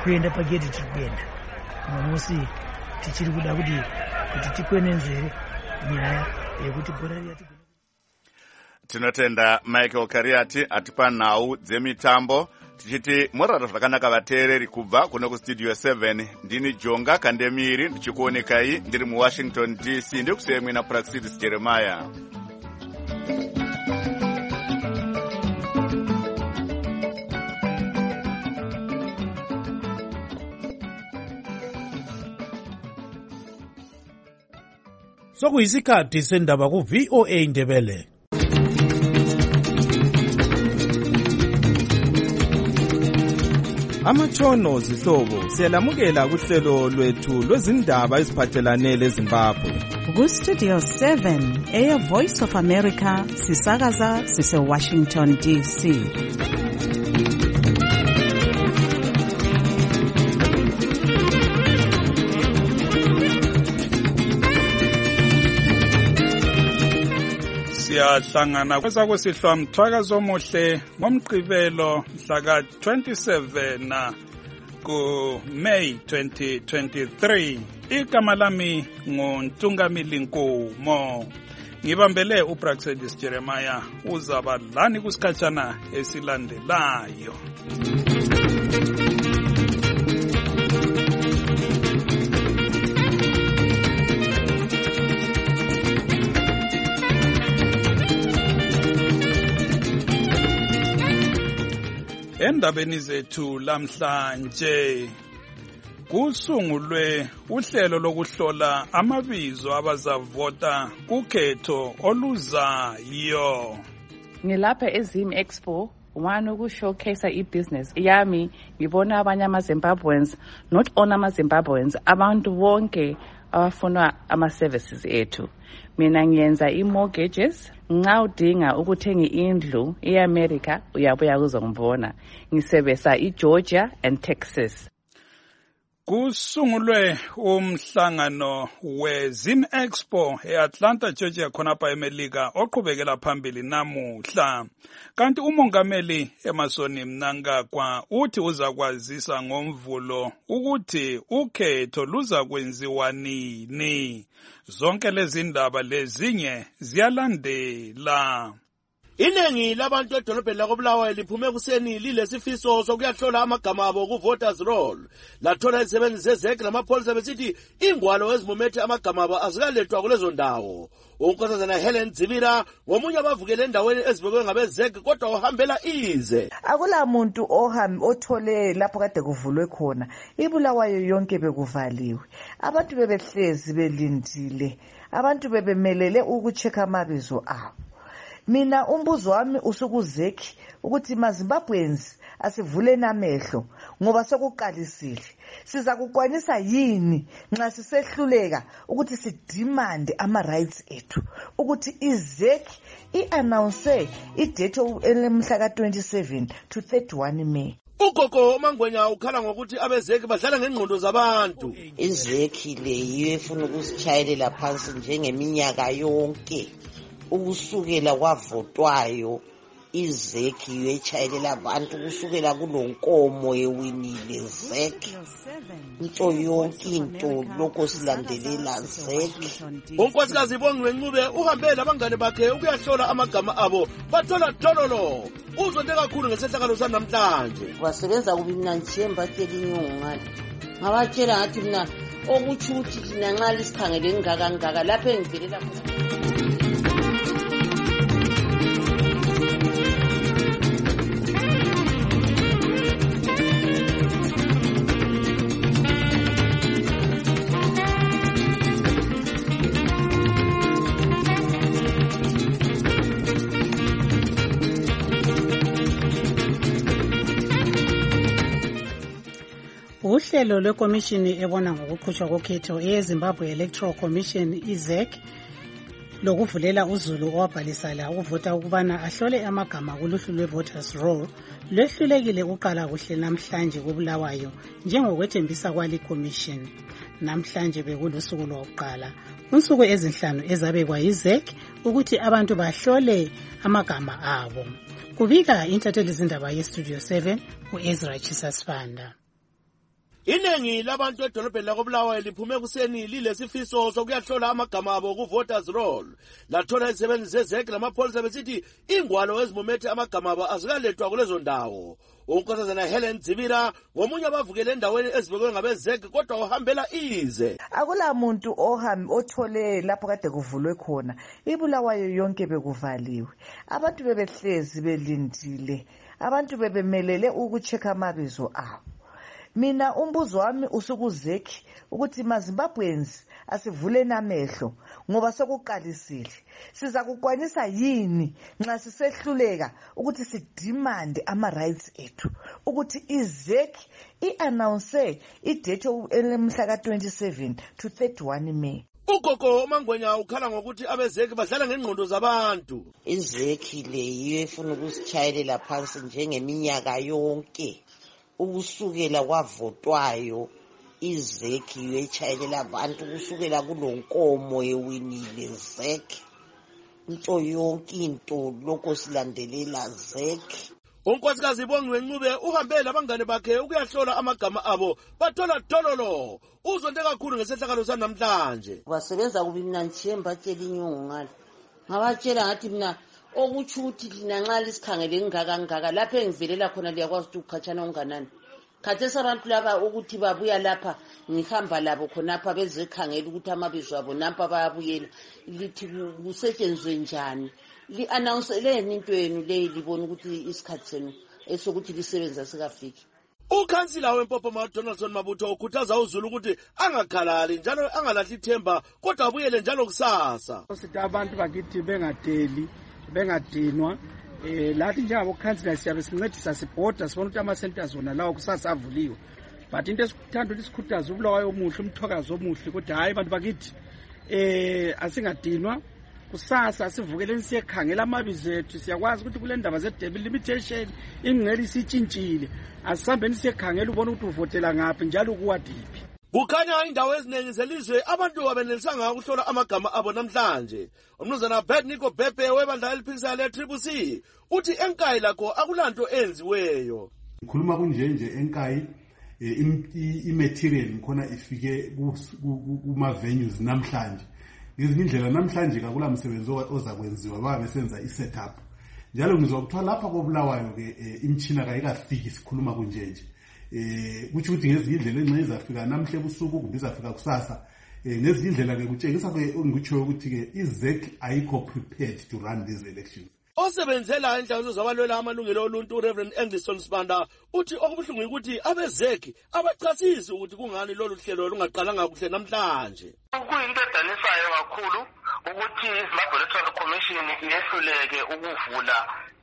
kuenda pagedhi tiri kuenda mamusi tichiri kuda kuti kuti tikwenenzere nyaya yekuti bhora riya tigona. Tinotenda Michael Kariati atipa nhau dzemitambo tichiti morara zvakanaka vateereri kubva kuno kustudio seven. Ndini Jonga Kandemiri ndichikuonekai ndiri muWashington D C. Ndikusiyemwe na Praxidis Jeremiah. Sokuyisikhathi sendaba ku V O A Ndebele. Amatshono zihlobo siyalamukela kuhlelo lwethu lwezindaba eziphathelane leZimbabwe. Ku Studio seven eya Voice of America sisakaza sise Washington D C. Siyahlangana kwesa kwesihlwa mthwakazo omuhle ngomgqibelo mhla ka twenty-seven ku May twenty twenty-three. Igama lami nguNtungamili Nkomo. Ngibambele uPraxedis Jeremiah uzaba lani kusikhatshana esilandelayo. Endabeni zethu lamhlanje kusungulwe uhlelo lokuhlola amabizo abazavota kukhetho oluzayo. Ngilapha eZim Expo one ukushowcase ibusiness yami ngibona abanye amaZimbabweans, not only amaZimbabweans, abantu bonke abafuna ama-services ethu. Mina ngiyenza i-mortgages. Nxa udinga ukuthenga indlu eAmerica uyabuya kuzongibona. Ngisebenzisa iGeorgia and Texas. Kusungulwe umhlangano weZim Expo eAtlanta, Georgia khonapha eMelika oqhubekela phambili namuhla. Kanti umongameli Emerson Mnangagwa uthi uzakwazisa ngomvulo ukuthi ukhetho luza kwenziwa nini. Zonke lezi ndaba lezinye ziyalandela. Iningi labantu edolobheni lakoBulawayo liphume kuseni lilesifiso sokuyahlola amagama abo ku voters roll. Lathola izisebenzi zezek namapholisa besithi ingwalo ezimumethe amagama abo azikalethwa kulezo ndawo. Unkosazana Helen Dzivira ngomunye abavukele endaweni ezibekwe ngabezek kodwa uhambela ize. Akula muntu oham othole lapho kade kuvulwe khona. iBulawayo yonke bekuvaliwe. Abantu bebehlezi belindile. Abantu bebemelele ukucheka amabizo abo. Mina umbuzo wami usukuzeki ukuthi maZimbabweans asivuleni amehlo ngoba sokuqalisile. Siza kukwanisa yini nxa sisehluleka ukuthi sidemand ama rights ethu ukuthi izeki iannounce idate elemhla ka twenty-seven to thirty-one May. Ugogo Mangwenya ukhala ngokuthi abezeki badlala ngengqondo zabantu. Izeki le yiyo efuna ukusichayelela phansi njengeminyaka yonke. Ukusukela kwavotwayo izeki yechayelela abantu kusukela kulonkomo yewinile zeki into yonke into lokho silandelela zeki. Unkosikazi Bongiwe Ncube uhambe labangane bakhe ukuyahlola amagama abo bathola dololo. Uzonde kakhulu ngesehlakalo sanamhlanje. Kwasebenza kubina nchemba kelinyo ngale. Ngabatshela ngathi mina okuthi uthi thina nxa lisikhangele ngaka ngaka lapha engivelela khona. Uhlelo lwekomishini ebona ngokuqhutshwa kokhetho eZimbabwe Electoral Commission izek lokuvulela uzulu owabhalisa la ukuvota ukubana ahlole amagama kuluhlu lwevoters roll lwehlulekile uqala kuhle namhlanje kuBulawayo njengokwethembisa kwali commission. Namhlanje bekulusuku lokuqala unsuku ezinhlanu ezabekwa izek ukuthi abantu bahlole amagama abo. Kubika intatheli zindaba yeStudio seven uEzra Chisasfanda. Iningi labantu edolobheni lakobulawayo liphume kuseni lilesifiso sokuyahlola amagama abo ku-voters roll. Lathola izisebenzi zezek namapholisa besithi ingwalo ezimumethe amagama abo azikalethwa kulezo ndawo. Unkosazana Helen Zibira ngomunye abavukele endaweni ezibekwe ngabezek kodwa uhambela ize. Akula muntu ohambe othole lapho kade kuvulwe khona. Ibulawayo yonke bekuvaliwe. Abantu bebehlezi belindile. Abantu bebemelele ukucheka amabizo abo. Mina umbuzo wami usukuzeki ukuthi maZimbabweans asivuleni amehlo ngoba sokuqalisile. Siza kukwanisa yini nxa sisehluleka ukuthi sidemand ama rights ethu ukuthi izeki iannounce idate elemhla ka twenty-seven to thirty-one May. Ugogo Mangwenya ukhala ngokuthi abezeki badlala ngengqondo zabantu. Izeki le yiyo efuna ukusichayelela phansi njengeminyaka yonke. Ukusukela kwavotwayo izeki yechayelela abantu kusukela kulonkomo yewinile zeki into yonke into lokho silandelela zeki. Unkosikazi Bongiwe Ncube uhambe labangane bakhe ukuyahlola amagama abo bathola dololo. Uzonde kakhulu ngesehlakalo sanamhlanje. Basebenza kubi mina nchemba tshela inyongo ngale. Ngabatshela ngathi mina okuthi ukuthi lina nxa lisikhangele ngaka ngaka lapha engivelela khona liyakwazi ukuthi ukhatshana onganani. Khathesi abantu laba ukuthi babuya lapha ngihamba labo khonapha bezekhangela ukuthi amabizo abo nampa bayabuyela lithi kusetshenzwe njani. Li announceleni into yenu le libona ukuthi isikhathi senu esokuthi lisebenza sikafiki. Ukhansila wempopho Donaldson Mabutho ukhuthaza uZulu ukuthi angakhalali njalo angalahli ithemba kodwa abuyele njalo kusasa. Sithi abantu bakithi bengadeli bengadinwa eh lathi njengabo khansila siyabe sincedisa sibhoda sibona ukuthi ama centers wona lawo kusasa avuliwe. But into esikuthanda lisikhuthaza ubulawayo omuhle umthokazo omuhle ukuthi hayi abantu bakithi eh asingadinwa kusasa sivukeleni siyekhangela amabizo ethu siyakwazi ukuthi kule ndaba ze-debt limitation ingceli sitshintshile asihambeni siyekhangela ubona ukuthi uvotela ngaphi njalo kuwadiphi. Kukhanya indawo eziningi zelizwe abantu abenelisanga ukuhlola amagama abo namhlanje. Umnumzana Bedniko Bhebhe webandla eliphikisana le-Triple C uthi enkayi lakho akulanto enziweyo. Ngikhuluma kunjenje enkayi i-material ngikhona ifike kuma-venues namhlanje. Ngezinye indlela namhlanje kakula msebenzi oza kwenziwa babe besenza i-setup. Njalo ngizwa kuthiwa lapha kobulawayo-ke imtshina kayikafiki sikhuluma kunjenje. Eh kuthi ukuthi ngezinye indlela engxe izafika namhle ebusuku kumbe izafika kusasa. Eh ngezinye indlela-ke kutshengisa ke ngikutsho ukuthi-ke izek ayikho prepared to run these elections. Osebenzela inhlanganiso zabalwela amalungelo oluntu uReverend Engliston Sibanda uthi okubuhlungu ukuthi abezeki abachasisi ukuthi kungani lolu hlelo lungaqalanga kuhle namhlanje. Kuyinto edanisayo kakhulu ukuthi iZimbabwe Electoral Commission yehluleke ukuvula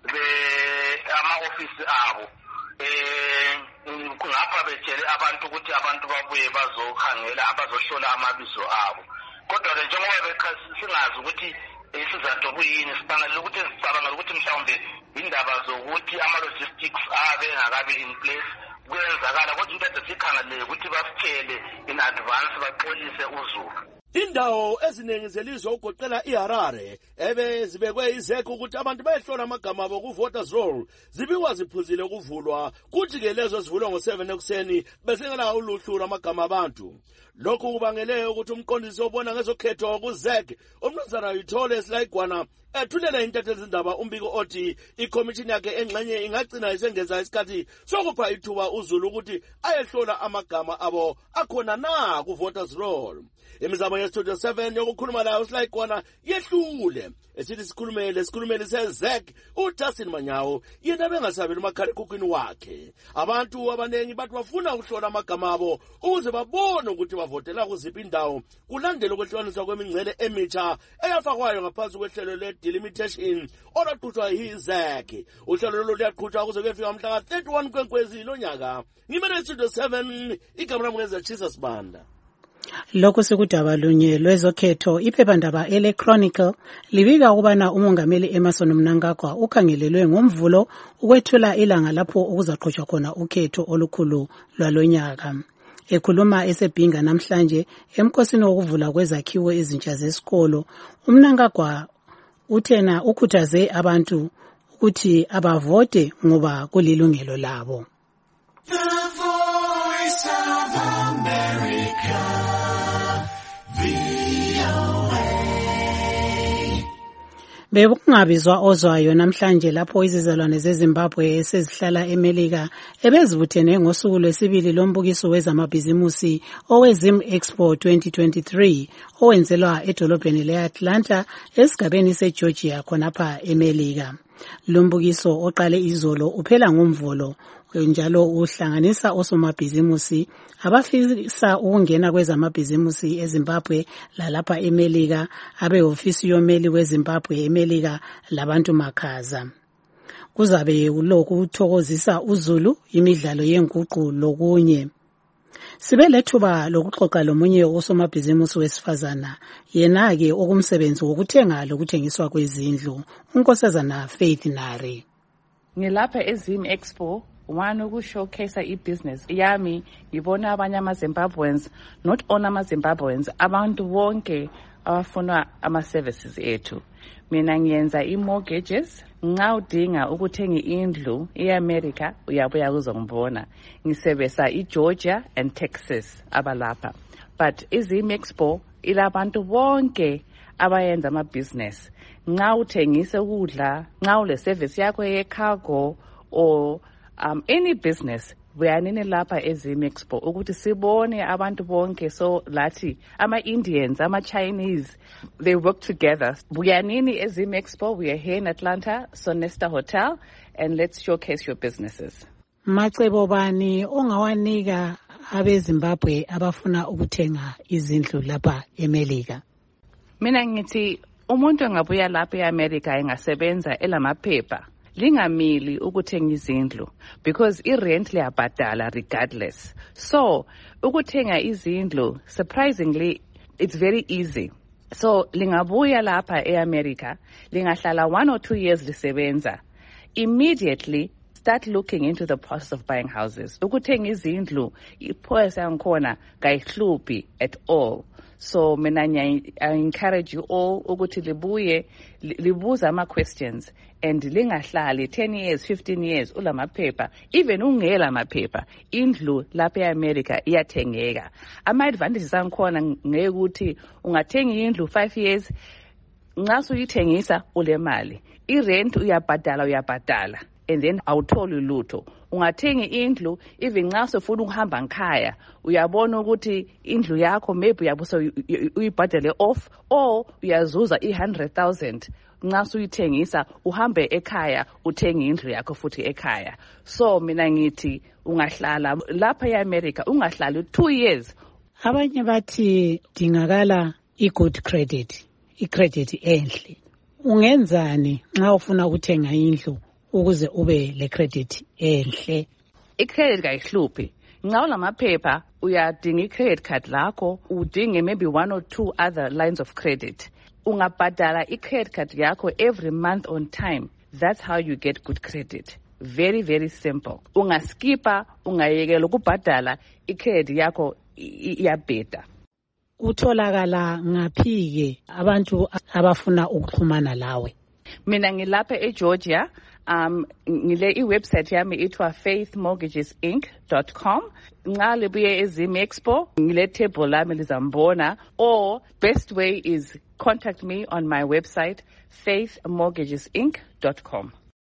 ama-ofisi abo. Eh ngapha betshele abantu ukuthi abantu babuye bazokhangela abazohlola amabizo abo. Kodwa ke njengoba singazi ukuthi isizathu kuyini sibangela ukuthi sicabanga ukuthi mhlawumbe indaba zokuthi ama-logistics abe ngakabi in place kwenzakala kodwa into edesikhangelele ukuthi basitshele in advance baxolise uZulu. Indawo eziningi zelizwe ugoqela iHarare ebe zibekwe izeki ukuthi abantu bayehlola amagama abo ku-voters roll zibikwa ziphuzile ukuvulwa kuthi ke lezo zivulwa ngo-seven ekuseni besengela uluhlu lwamagama abantu. Lokhu kubangele ukuthi umqondisi obona ngezokhetho kuzek umnumzana Yithole Silayigwana ethulela intethe zindaba umbiko othi ikomishini yakhe engxenye ingagcina isengeza isikhathi sokupha ithuba uZulu ukuthi ayehlola amagama abo akhona na ku-voters roll. Imizamo yestudio seven yokukhuluma layo Silayigwana yehlule esithi sikhulumele sikhulumele sezek uJustin Manyawo yena bengasabeli umakhalekhukhwini wakhe. Abantu abanengi bathi bafuna ukuhlola amagama abo ukuze babone ukuthi bavotela kuziphi indawo kulandela ukwehlukaniswa kwemingcele emitsha eyafakwayo ngaphansi kwehlelo le-delimitation olwaqhutshwa yizek. Uhlelo lolu luyaqhutshwa ukuze kuyefika mhla ka thirty-one kwenkwezi lonyaka. Ngimele istudio seven igama lami ngeZachisa Sibanda. Lokho sekudaba lunye lwezokhetho iphephandaba ele Chronicle libika ukubana umongameli Emmerson Mnangagwa ukhangelelwe ngomvulo ukwethula ilanga lapho okuzaqhutshwa khona ukhetho olukhulu lwalonyaka. Ekhuluma esebhinga namhlanje emkhosini wokuvula kwezakhiwo ezintsha zesikolo uMnangagwa uthena ukhuthaze abantu ukuthi abavote ngoba kulilungelo labo. The voice of Bekungabizwa ozwayo namhlanje lapho izizalwane zeZimbabwe esezihlala eMelika ebezibuthene ngosuku lwesibili lombukiso wezamabhizimusi oweZim Expo twenty twenty-three owenzelwa edolobheni le-Atlanta esigabeni seGeorgia khonapha eMelika. Lumbukiso oqale izolo uphela ngomvolo njalo uhlanganisa osomabhizimusi abafisa ukungena kwezamabhizimusi eZimbabwe lalapha eMelika, abehofisi yomeli weZimbabwe eMelika labantu makhaza. Kuzabe kulokhu kuthokozisa uZulu, imidlalo yenguqu lokunye. Sibe lethuba lokuxoxa lomunye osomabhizimusi wesifazana, yena-ke okumsebenzi wokuthenga lokuthengiswa kwezindlu, unkosazana Faith Nari. Ngilapha eZim Expo one uku-showcase i-business yami, ngibona abanye ama-Zimbabweans, not only ama-Zimbabweans, abantu bonke abafuna ama-services ethu. Mina ngiyenza i-mortgages. Nxa udinga ukuthenga indlu e-America uyabuya kuzongibona. Ngisebenzisa i-Georgia and Texas abalapha. But iZim Expo ilabantu bonke abayenza ama-business. Nxa uthengisa ukudla, nxa ule service yakho ye-cargo or um, any business, buyanini lapha eZim Expo ukuthi sibone abantu bonke, so lathi ama-Indians, ama-Chinese, they work together. Buyanini eZim Expo, we are here in Atlanta, Sonesta Hotel, and let's showcase your businesses. Macebo bani ongawanika abeZimbabwe abafuna ukuthenga izindlu lapha eMelika? Mina ngithi umuntu engabuya lapha eAmerica engasebenza elamaphepha, lingamili ukuthenga izindlu because i-rent liyabhadala regardless. So ukuthenga izindlu, surprisingly, it's very easy. So lingabuya lapha eAmerica, lingahlala one or two years lisebenza, immediately start looking into the process of buying houses. Ukuthenga izindlu, iphoyisa yankhona kayihluphi at all. So mina I encourage you all ukuthi libuye libuza ama questions and lingahlali ten years, fifteen years ulamaphepha, even ungela amaphepha, indlu lapha eAmerica iyathengeka. Ama advantages ankhona ngeke ukuthi ungathenga indlu five years, nxa suyithengisa ule mali, i-rent uyabhadala uyabhadala and then awutholi lutho. Ungathenga indlu, even nxa sofuna ukuhamba nkhaya, uyabona ukuthi indlu yakho maybe uyabusa uyibhadale off or uyazuza i one hundred thousand. Nxa suyithengisa uhambe ekhaya uthenga indlu yakho futhi ekhaya. So mina ngithi ungahlala lapha eAmerica ungahlali two years. Abanye bathi dingakala i-good credit, i-credit enhle. Ungenzani nxa ufuna ukuthenga indlu ukuze ube le credit enhle? I-credit kayihluphi. Nxa ulamaphepha uyadinga i-credit card lakho, udinge maybe one or two other lines of credit. Ungabhadala i-credit card yakho every month on time. That's how you get good credit. Very, very simple. Ungaskipa, ungayekela ukubhadala, i-credit yakho iyabheda. Utholakala ngaphi-ke abantu abafuna ukuxhumana lawe? Mina ngilapha eGeorgia. Um, ngile i-website yami itwa faith mortgages inc dot com. Nxa libuye eZim Expo, ngile table lami lizambona, or best way is contact me on my website faith mortgages inc dot com.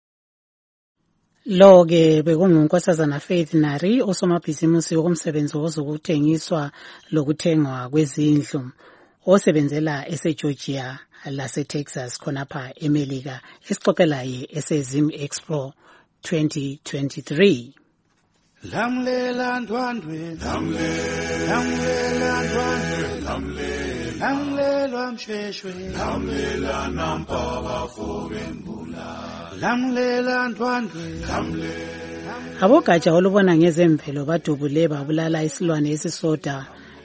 Lo-ke bekungunkosazana Faith Nari, osomabhizimusi wokumsebenzi wozokuthengiswa lokuthengwa kwezindlu, osebenzela eseGeorgia lase-Texas khonapha eMelika, esixoxelaye eseZim Expo twenty twenty-three. Lamlela ndwandwe, lamlela ndwandwe, lamlela mshweshwe, lamlela nampa bafube mbula, lamlela ndwandwe, lamlela. Abogatsha olubona ngezemvelo badubule babulala isilwane esisoda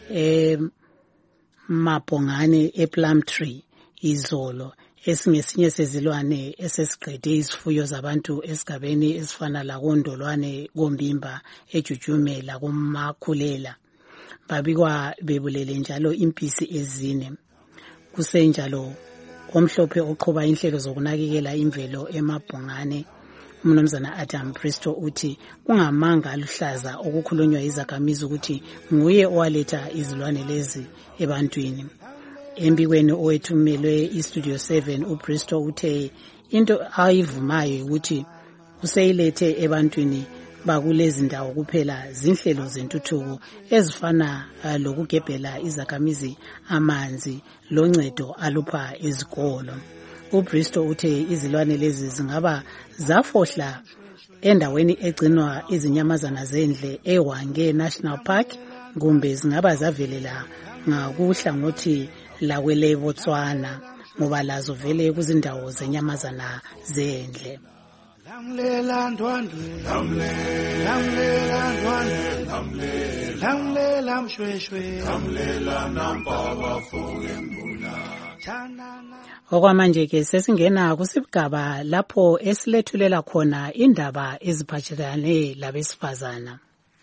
eMabhongane ePlumtree izolo, esingesinye sezilwane esesiqede izifuyo zabantu esigabeni esifana lakondolwane kombimba eJujume lakumakhulela. Babikwa bebulele njalo impisi ezine. Kusenjalo omhlophe oqhuba inhlelo zokunakekela imvelo eMabhongane, uMnumzana Adam Bristow uthi kungamanga aluhlaza okukhulunywa izakhamizi ukuthi nguye owaletha izilwane lezi ebantwini. Embikweni owethumelwe iStudio seven uBristow uthe into ayivumayo ukuthi useyilethe ebantwini bakulezi ndawo kuphela zinhlelo zentuthuko ezifana uh, lokugebhela izakhamizi amanzi loncedo alupha ezikolo. uBristow uthe izilwane lezi zingaba zafohla endaweni egcinwa izinyamazana zendle eHwange National Park kumbe zingaba zavelela ngakuhlangothi lakwele Botswana ngoba lazo vele kuzindawo zenyamazana zendle. Lamlela ndwandwe, lamlela ndwandwe, lamlela mshweshwe, lamlela nampaba fungembula. Okwamanje ke sesingena kusigaba lapho esilethulela khona indaba eziphathelane labesifazana.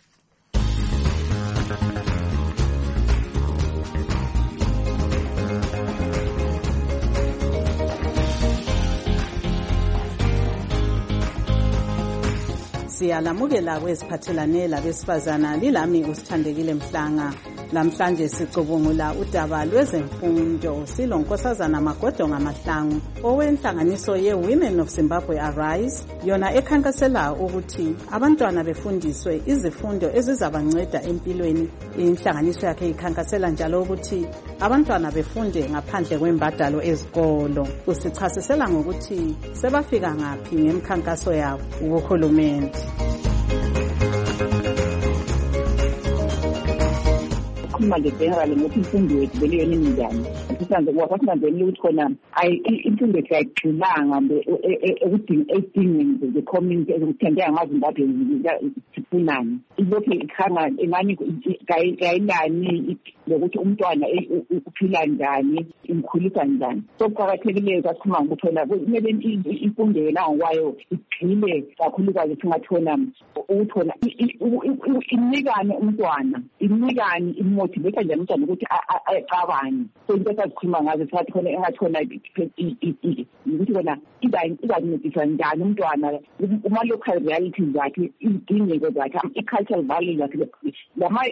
Siyalamukela kweziphathelane labesifazana lilami uSithandekile Mhlanga. Namhlanje sicubungula udaba lwezemfundo silonkosazana Magodo Ngamahlangu owenhlanganiso ye-Women of Zimbabwe Arise, yona ekhankasela ukuthi abantwana befundiswe izifundo ezizabanceda empilweni. Inhlanganiso yakhe ikhankasela njalo ukuthi abantwana befunde ngaphandle kwembadalo ezikolo. Usichasisela ngokuthi sebafika ngaphi ngemkhankaso yabo kuhulumende. Manje generally ngokuthi imfundo yethu beliyona imizamo sisanze ngoba kwasinganzeni ukuthi khona imfundo yethu ayigcinanga ekudingeni the community ezikuthendeka ngazimbabwe sifunani ilokhu ikhanga engani kayinani lokuthi umntwana uphila njani imkhulisa njani. So kuqakathekileyo kasikhuluma ngokuthola kumele imfundo yena ngokwayo igxile kakhulukazi singathona ukuthola inikane umntwana inikane imothi betha nje umntwana ukuthi aqabane. So into esikhuluma ngazo sithi khona engathona ukuthi kona izancedisa njani umntwana uma local realities zakhe izidingeko zakhe i-cultural values zakhe lama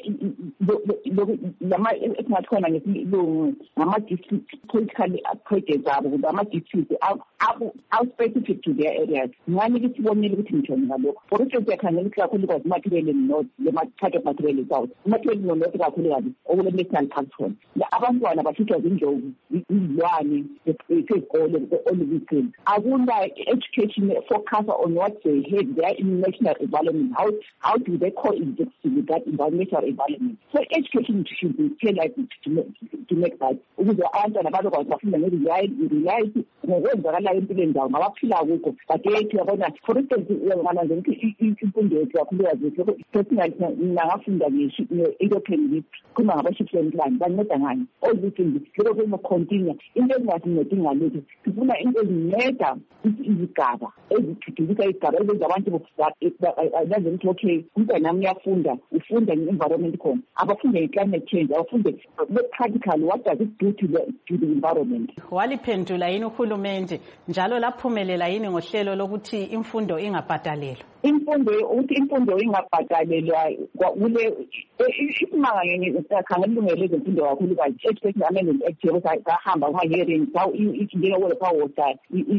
lama esingathona ngesilungu ngama-district political projects abo ama-district au-specific to their areas. Ngani ukuthi sibonile ukuthi ngithoni ngalokho. For instance siyakhangela ukuthi kakhulukazi umathirele north le-part of mathirele south umathirele north kakhulukazi okule national park zone abantwana bathithwa zindlovu izilwane ezikole olubisini. Akuna education focus on what they have there in national environment. How how do they coexist with that environmental environment? So education should be tailored to make, to make that. Ukuze abantwana bazokwazi bafunda nge-reality ngokwenzakalayo empilweni zabo ngabaphila kukho. But yethu yabona for instance ngananze ukuthi imfundo yethu kakhulukazi personally nangafunda nge-European khuluma ngaba-shipland plan banceda ngani all these things lokho kuyinocontinue into ezingazincedi ngalokhu sifuna into ezinceda izigaba ezithuthukisa izigaba ezenza abantu bazi ukuthi okay umntwana nami uyafunda ufunda nge-environment khona abafunde nge-climate change abafunde be-practical what does it do to the, to the environment. Waliphendula yini uhulumende njalo laphumelela yini ngohlelo lokuthi imfundo ingabhadalelwa? Imfundo ukuthi imfundo ingabhadalelwa kule isimanga ngikhangela ilungelo lezemfundo kakhulu kazi education amendment act yokahamba kuma-hearing njengowele phawota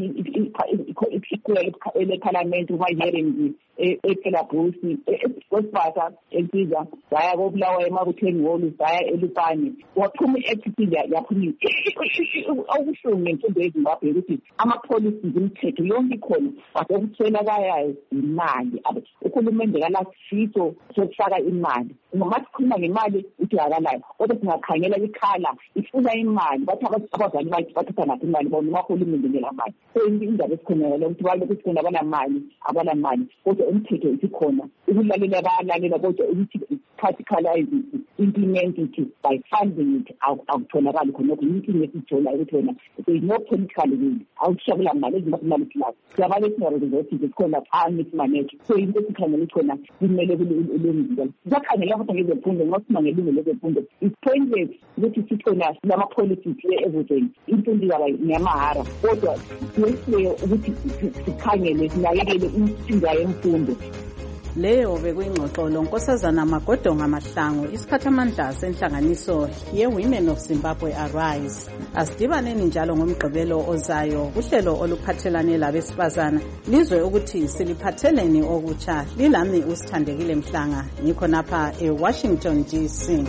ele-parliament kuma-hearings ephelabusi esibasa ensiza zaya kobulawayo emabutheni wolu zaya elupane waphuma i-actipile yaphumile okubuhlungu ngemfundo yezimbabwe ukuthi ama-policies imithetho yonke ikhona but okuswelakayayo imali. Uhulumende kalasifiso sokufaka imali noma sikhuluma ngemali idingakalayo kodwa singakhangela ikhala ifuna imali bathi abazali bathi bathatha naphi imali bona umahulumende ngelamali. So indaba esikhona ukuthi balokhu sifuna abanamali abanamali kodwa umthetho isikhona ukulalela abalalela kodwa ukuthi practicalize implement it by funding it awutholakali khona ukuthi nesithola ukuthi wena there is no political will awushabula mali ezimali class siyabale singarezothi sikhona phakathi manage. So into esikhangela khona kumele kulungile siyakhangela ukuthi ngezemfundo ngokusima ngelungelo lezemfundo it's pointless ukuthi sikhona lama policies everything imfundo yaba nyamahara kodwa kuhle ukuthi sikhangele sinakekele imfundo yemfundo. leyo bekuyingxoxo lonkosazana Magodonga Mahlangu isikhathamandla senhlanganiso ye-Women of Zimbabwe Arise. Asidibaneni njalo ngomgqibelo ozayo kuhlelo oluphathelane labesifazana lizwe ukuthi siliphatheleni okutsha. Lilami uSithandekile Mhlanga ngikho napha eWashington D C.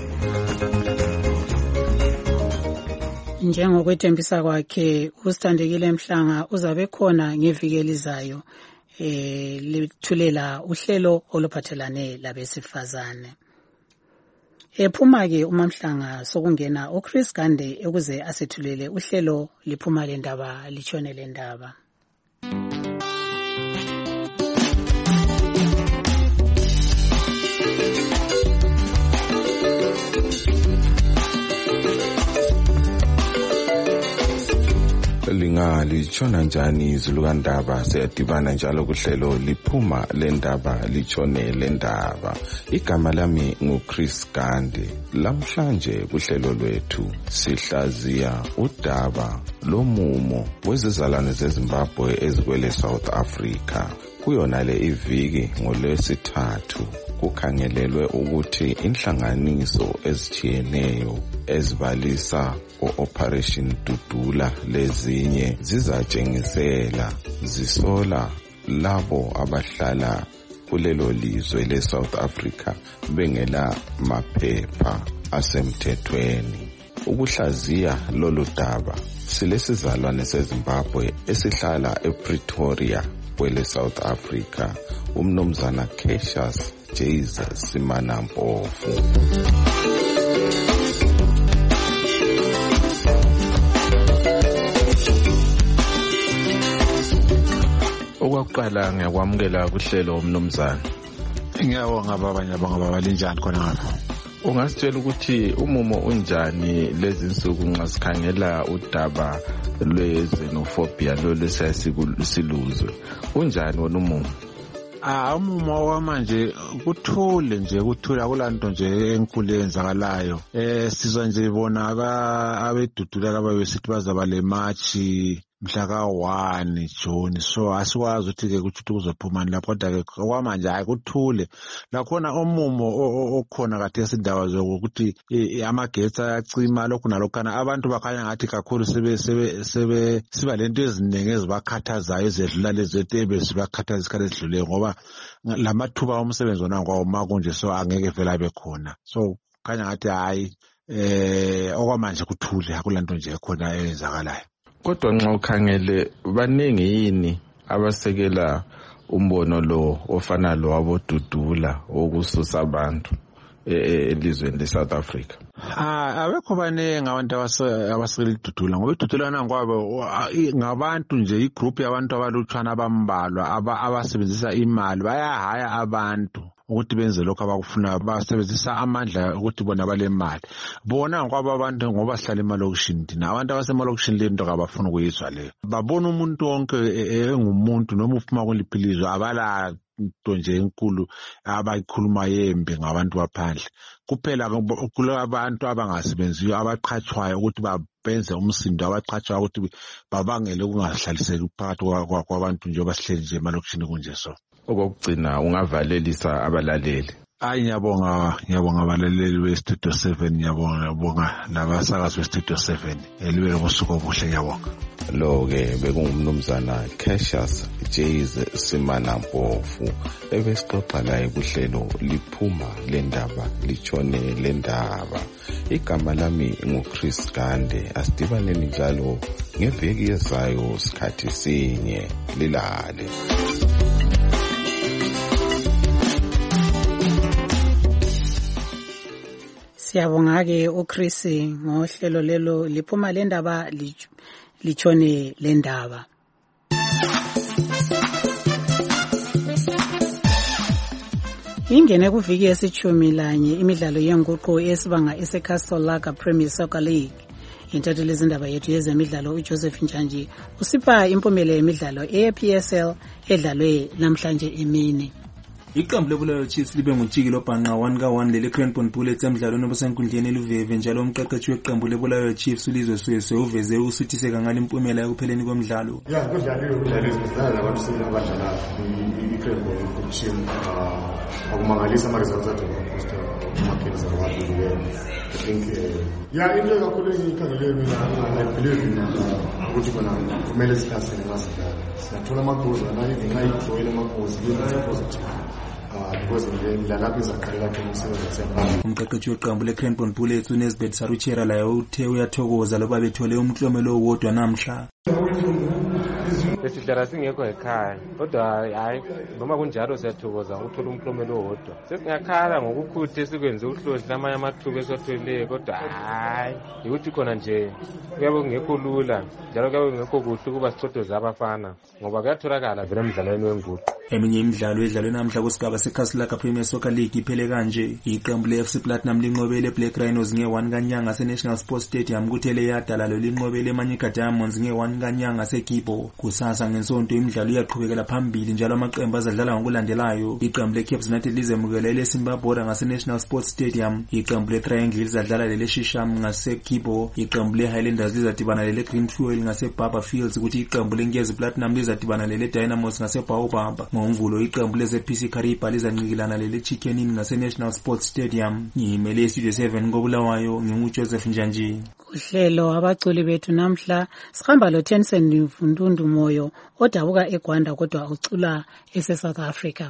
Njengokwethembisa kwakhe uSithandekile Mhlanga uzabe khona ngeviki elizayo eh lithulela uhlelo oluphathelane labesifazane. Ephuma ke uMamhlanga sokungena uChris Gande ukuze asethulele uhlelo liphuma lendaba litshone lendaba. Lingali chona njani izulukandaba siyadibana njalo kuhlelo liphuma lendaba lichone lendaba. Igama lami nguChris Gande. Lamhlanje kuhlelo lwethu sihlaziya udaba lomumo wezizalwane zeZimbabwe ezikwele South Africa. Kuyona le iviki ngolwesithathu kukhangelelwe ukuthi inhlanganiso ezitshiyeneyo ezibalisa o-Operation Dudula lezinye zizatshengisela zisola labo abahlala kulelo lizwe le-South Africa bengela maphepha asemthethweni. Ukuhlaziya lolu daba silesizalwane seZimbabwe esihlala ePretoria kwele South Africa, umnumzana Cassius Jesus Simana Mpofu. Okwaqala ngiyakwamukela kuhlelo umnumzana. Ngiyabonga babanye abangaba linjani khona ngapha. Ungasitshela ukuthi umumo unjani lezi insuku nxa sikhangela udaba lwe-xenophobia lo lesasikuluzwe. Unjani wona umumo? Ah umumo wamanje kuthule nje kuthula kulanto nje enkulu eyenzakalayo. Eh sizwa nje bona abedudula ababesithi bazaba le march mhla ka one June, so asikwazi ukuthi ke kuthi kuzophumani lapho kodwa ke kwamanje hayi kuthule. Lakhona umumo okhona kade esindawo zokuthi amagetsi ayacima lokhu nalokhana abantu bakhanya ngathi kakhulu sebe sebe sebe siba lento eziningi ezibakhathazayo ezedlula lezethebe sibakhathaza isikhathi esidlule ngoba lamathuba omsebenzi ona kwawo makunje so angeke vela bekhona. So khanya ngathi hayi eh okwamanje kuthule akulanto nje khona eyenzakalayo. Kodwa nxa ukhangele baningi yini abasekela umbono lo ofana lo wabodudula okususa abantu elizweni leSouth Africa? Ah abekho baningi abantu abasekela idudula ngoba idudula nangwabo ngabantu nje igroup yabantu abalutshwana abambalwa abasebenzisa imali bayahaya abantu ukuthi benze lokho abakufuna basebenzisa amandla ukuthi bona balemali bona ngoba abantu ngoba sihlala emalokishini thina abantu abasemalokishini lento abafuna ukuyizwa leyo babona umuntu wonke engumuntu noma ufuma kuliphilizwe abala into nje enkulu abayikhuluma yembe ngabantu baphandle kuphela kulo abantu abangasebenziyo abaqhatshwayo ukuthi babenze umsindo abaqhatshwayo ukuthi babangele ukungahlaliseki phakathi kwabantu nje basihleli nje emalokishini kunje so. Okugcina ungavalelisa abalaleli. Hayi ngiyabonga ngiyabonga abalaleli beStudio seven ngiyabonga ngiyabonga nabasakazi beStudio seven elibe ngosuku obuhle ngiyabonga. Lo ke bekungumnumzana Cassius Jesus Simana Mpofu ebesixoxa la kuhlelo liphuma lendaba litshone lendaba. Igama lami nguChris Gande. Asidibaneni njalo ngeviki ezayo sikhathi sinye lilale. Siyabonga ke uChris ngohlelo lelo liphuma lendaba lichone lendaba. Ingene kuviki yesithumi lanye imidlalo yenguqu esibanga eseCastle Lager Premier Soccer League. Intatheli lezindaba yethu yezemidlalo uJoseph Njanji usipha impumela yemidlalo ePSL edlalwe namhlanje emini. iqembu lebulawayo Chiefs libe ngutshikilo bhanqa one ka one leli Cranborne Bullets emdlalweni obusenkundleni eluveve njalo umqeqeshi weqembu lebulawayo Chiefs uLizwe Swese uveze usuthiseka ngale impumela ekupheleni komdlalo. Yeah, kudlaliwe kudlaliwe sidlala nabantu sile abadlala iCranborne team akumangalisa ama results athu ngokusta umakhenza wabuye. I think uh, yeah into kakhulu engikhangele mina I believe in ukuthi bona kumele sithathele ngasidlala. Sinathola amagozi na even ngayijoyela amagozi yenza positive. umqeqeshi weqembu leCranborne Bullets uNesbeth Saruchera laye uthe uyathokoza loba bethole umklomelo owodwa namhla. Besidlala singekho ekhaya kodwa hayi noma kunjalo siyathokoza ukuthola umklomelo owodwa. Sesingakhala ngokukhuthe sikwenze uhlohla amanye amathuba esatholile kodwa hayi ukuthi khona nje kuyabe kungekho lula njalo kuyabe kungekho kuhle ukuba sicodoza abafana ngoba kuyatholakala vele emdlalweni wenguqu. Eminye imidlalo edlalwe namhla kusigaba seKaslaka Premier Soccer League iphele kanje. Iqembu le-F C Platinum linqobele Black Rhinos nge-one kanyanga se-National Sports Stadium kuthi leYadala lo linqobele Manyika Diamonds nge-one kanyanga seGibo. Kusasa ngensonto imidlalo iyaqhubekela phambili njalo amaqembu azadlala ngokulandelayo. Iqembu le-Cape United lizemukela ele-Simba Bora ngase-National Sports Stadium. Iqembu le-Triangle lizadlala lele-Shisham ngaseGibo. Iqembu le-Highlanders lizadibana lele-Green Fuel ngase-Baba Fields kuthi iqembu le-Ngezi Platinum lizadibana lele-Dynamos ngase-Baobab. Ngomvulo iqembu leze-P C Kariba lizancikilana lele-Chicken Inn ngase-National Sports Stadium. Ngiyimele Studio seven koBulawayo nginguJoseph Njanji. Uhlelo abaculi bethu namhla sihamba lo Tensen Mvundundu Moyo odabuka eGwanda kodwa ucula ese-South Africa.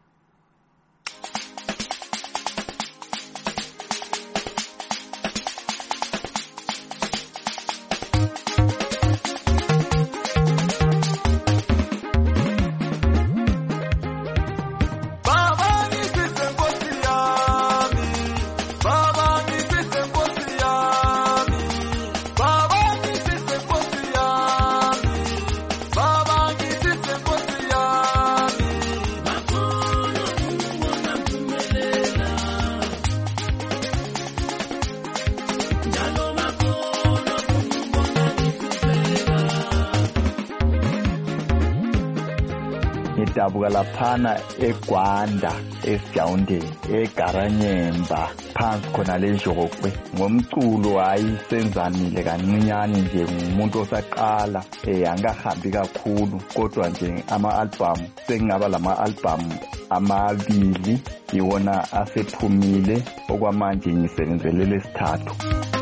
Dabuka laphana eGwanda eSjawundeni eGaranyemba phansi khona leNjokwe ngomculo ayisenzanile kancinyane nje umuntu osaqala eh angahambi kakhulu kodwa nje ama-album sengaba lama-album amabili iwona asephumile okwamanje ngisebenzele lesithathu.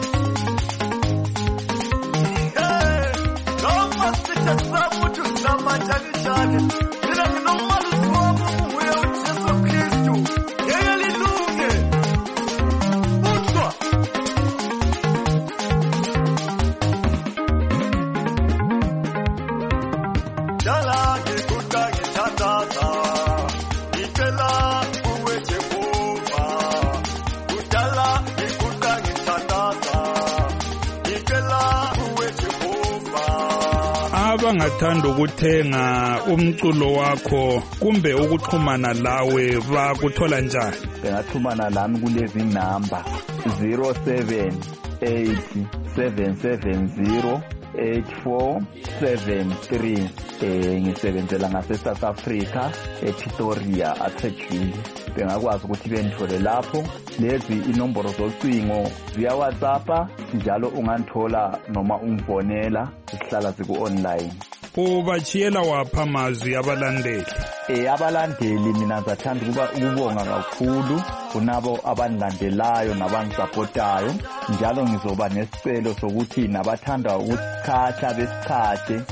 Abangathanda ukuthenga umculo wakho kumbe ukuxhumana lawe bakuthola njani? Bengaxhumana lami kulezi number zero seven eight seven seven zero eight four seven three. Eh ngisebenzela ngase South Africa ePretoria Atteridge. Bengakwazi ukuthi bendithole lapho. Lezi inombolo zocingo via WhatsApp njalo unganthola noma ungifonela sihlala siku online. Ubachiyela wapha amazwi abalandeli? Eh abalandeli mina ngizathanda ukuba ukubonga kakhulu kunabo abangilandelayo nabangisupportayo njalo ngizoba nesicelo sokuthi nabathanda ukusikhatha besikhathe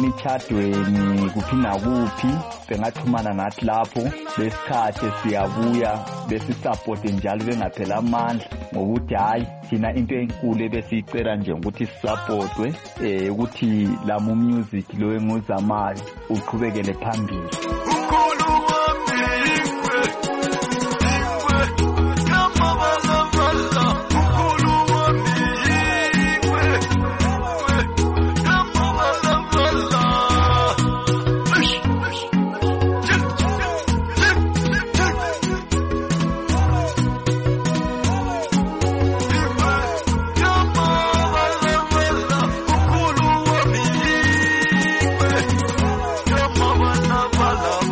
emichadweni kuphi nakuphi bengaxhumana nathi lapho besikhathe siyabuya besisupport njalo bengaphela amandla ngokuthi hayi thina into enkulu ebesicela nje ukuthi sisupportwe eh ukuthi la mu music lo enguzamayo uqhubekele phambili. Follow.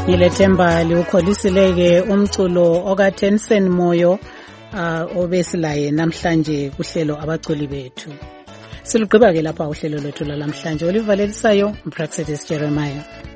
ngilethemba liwukholisile-ke umculo okaTensen Moyo uh, obesilaye namhlanje kuhlelo abaculi bethu. Silugqiba-ke lapha uhlelo lwethu lalamhlanje olivalelisayo uPraxedis Jeremiah.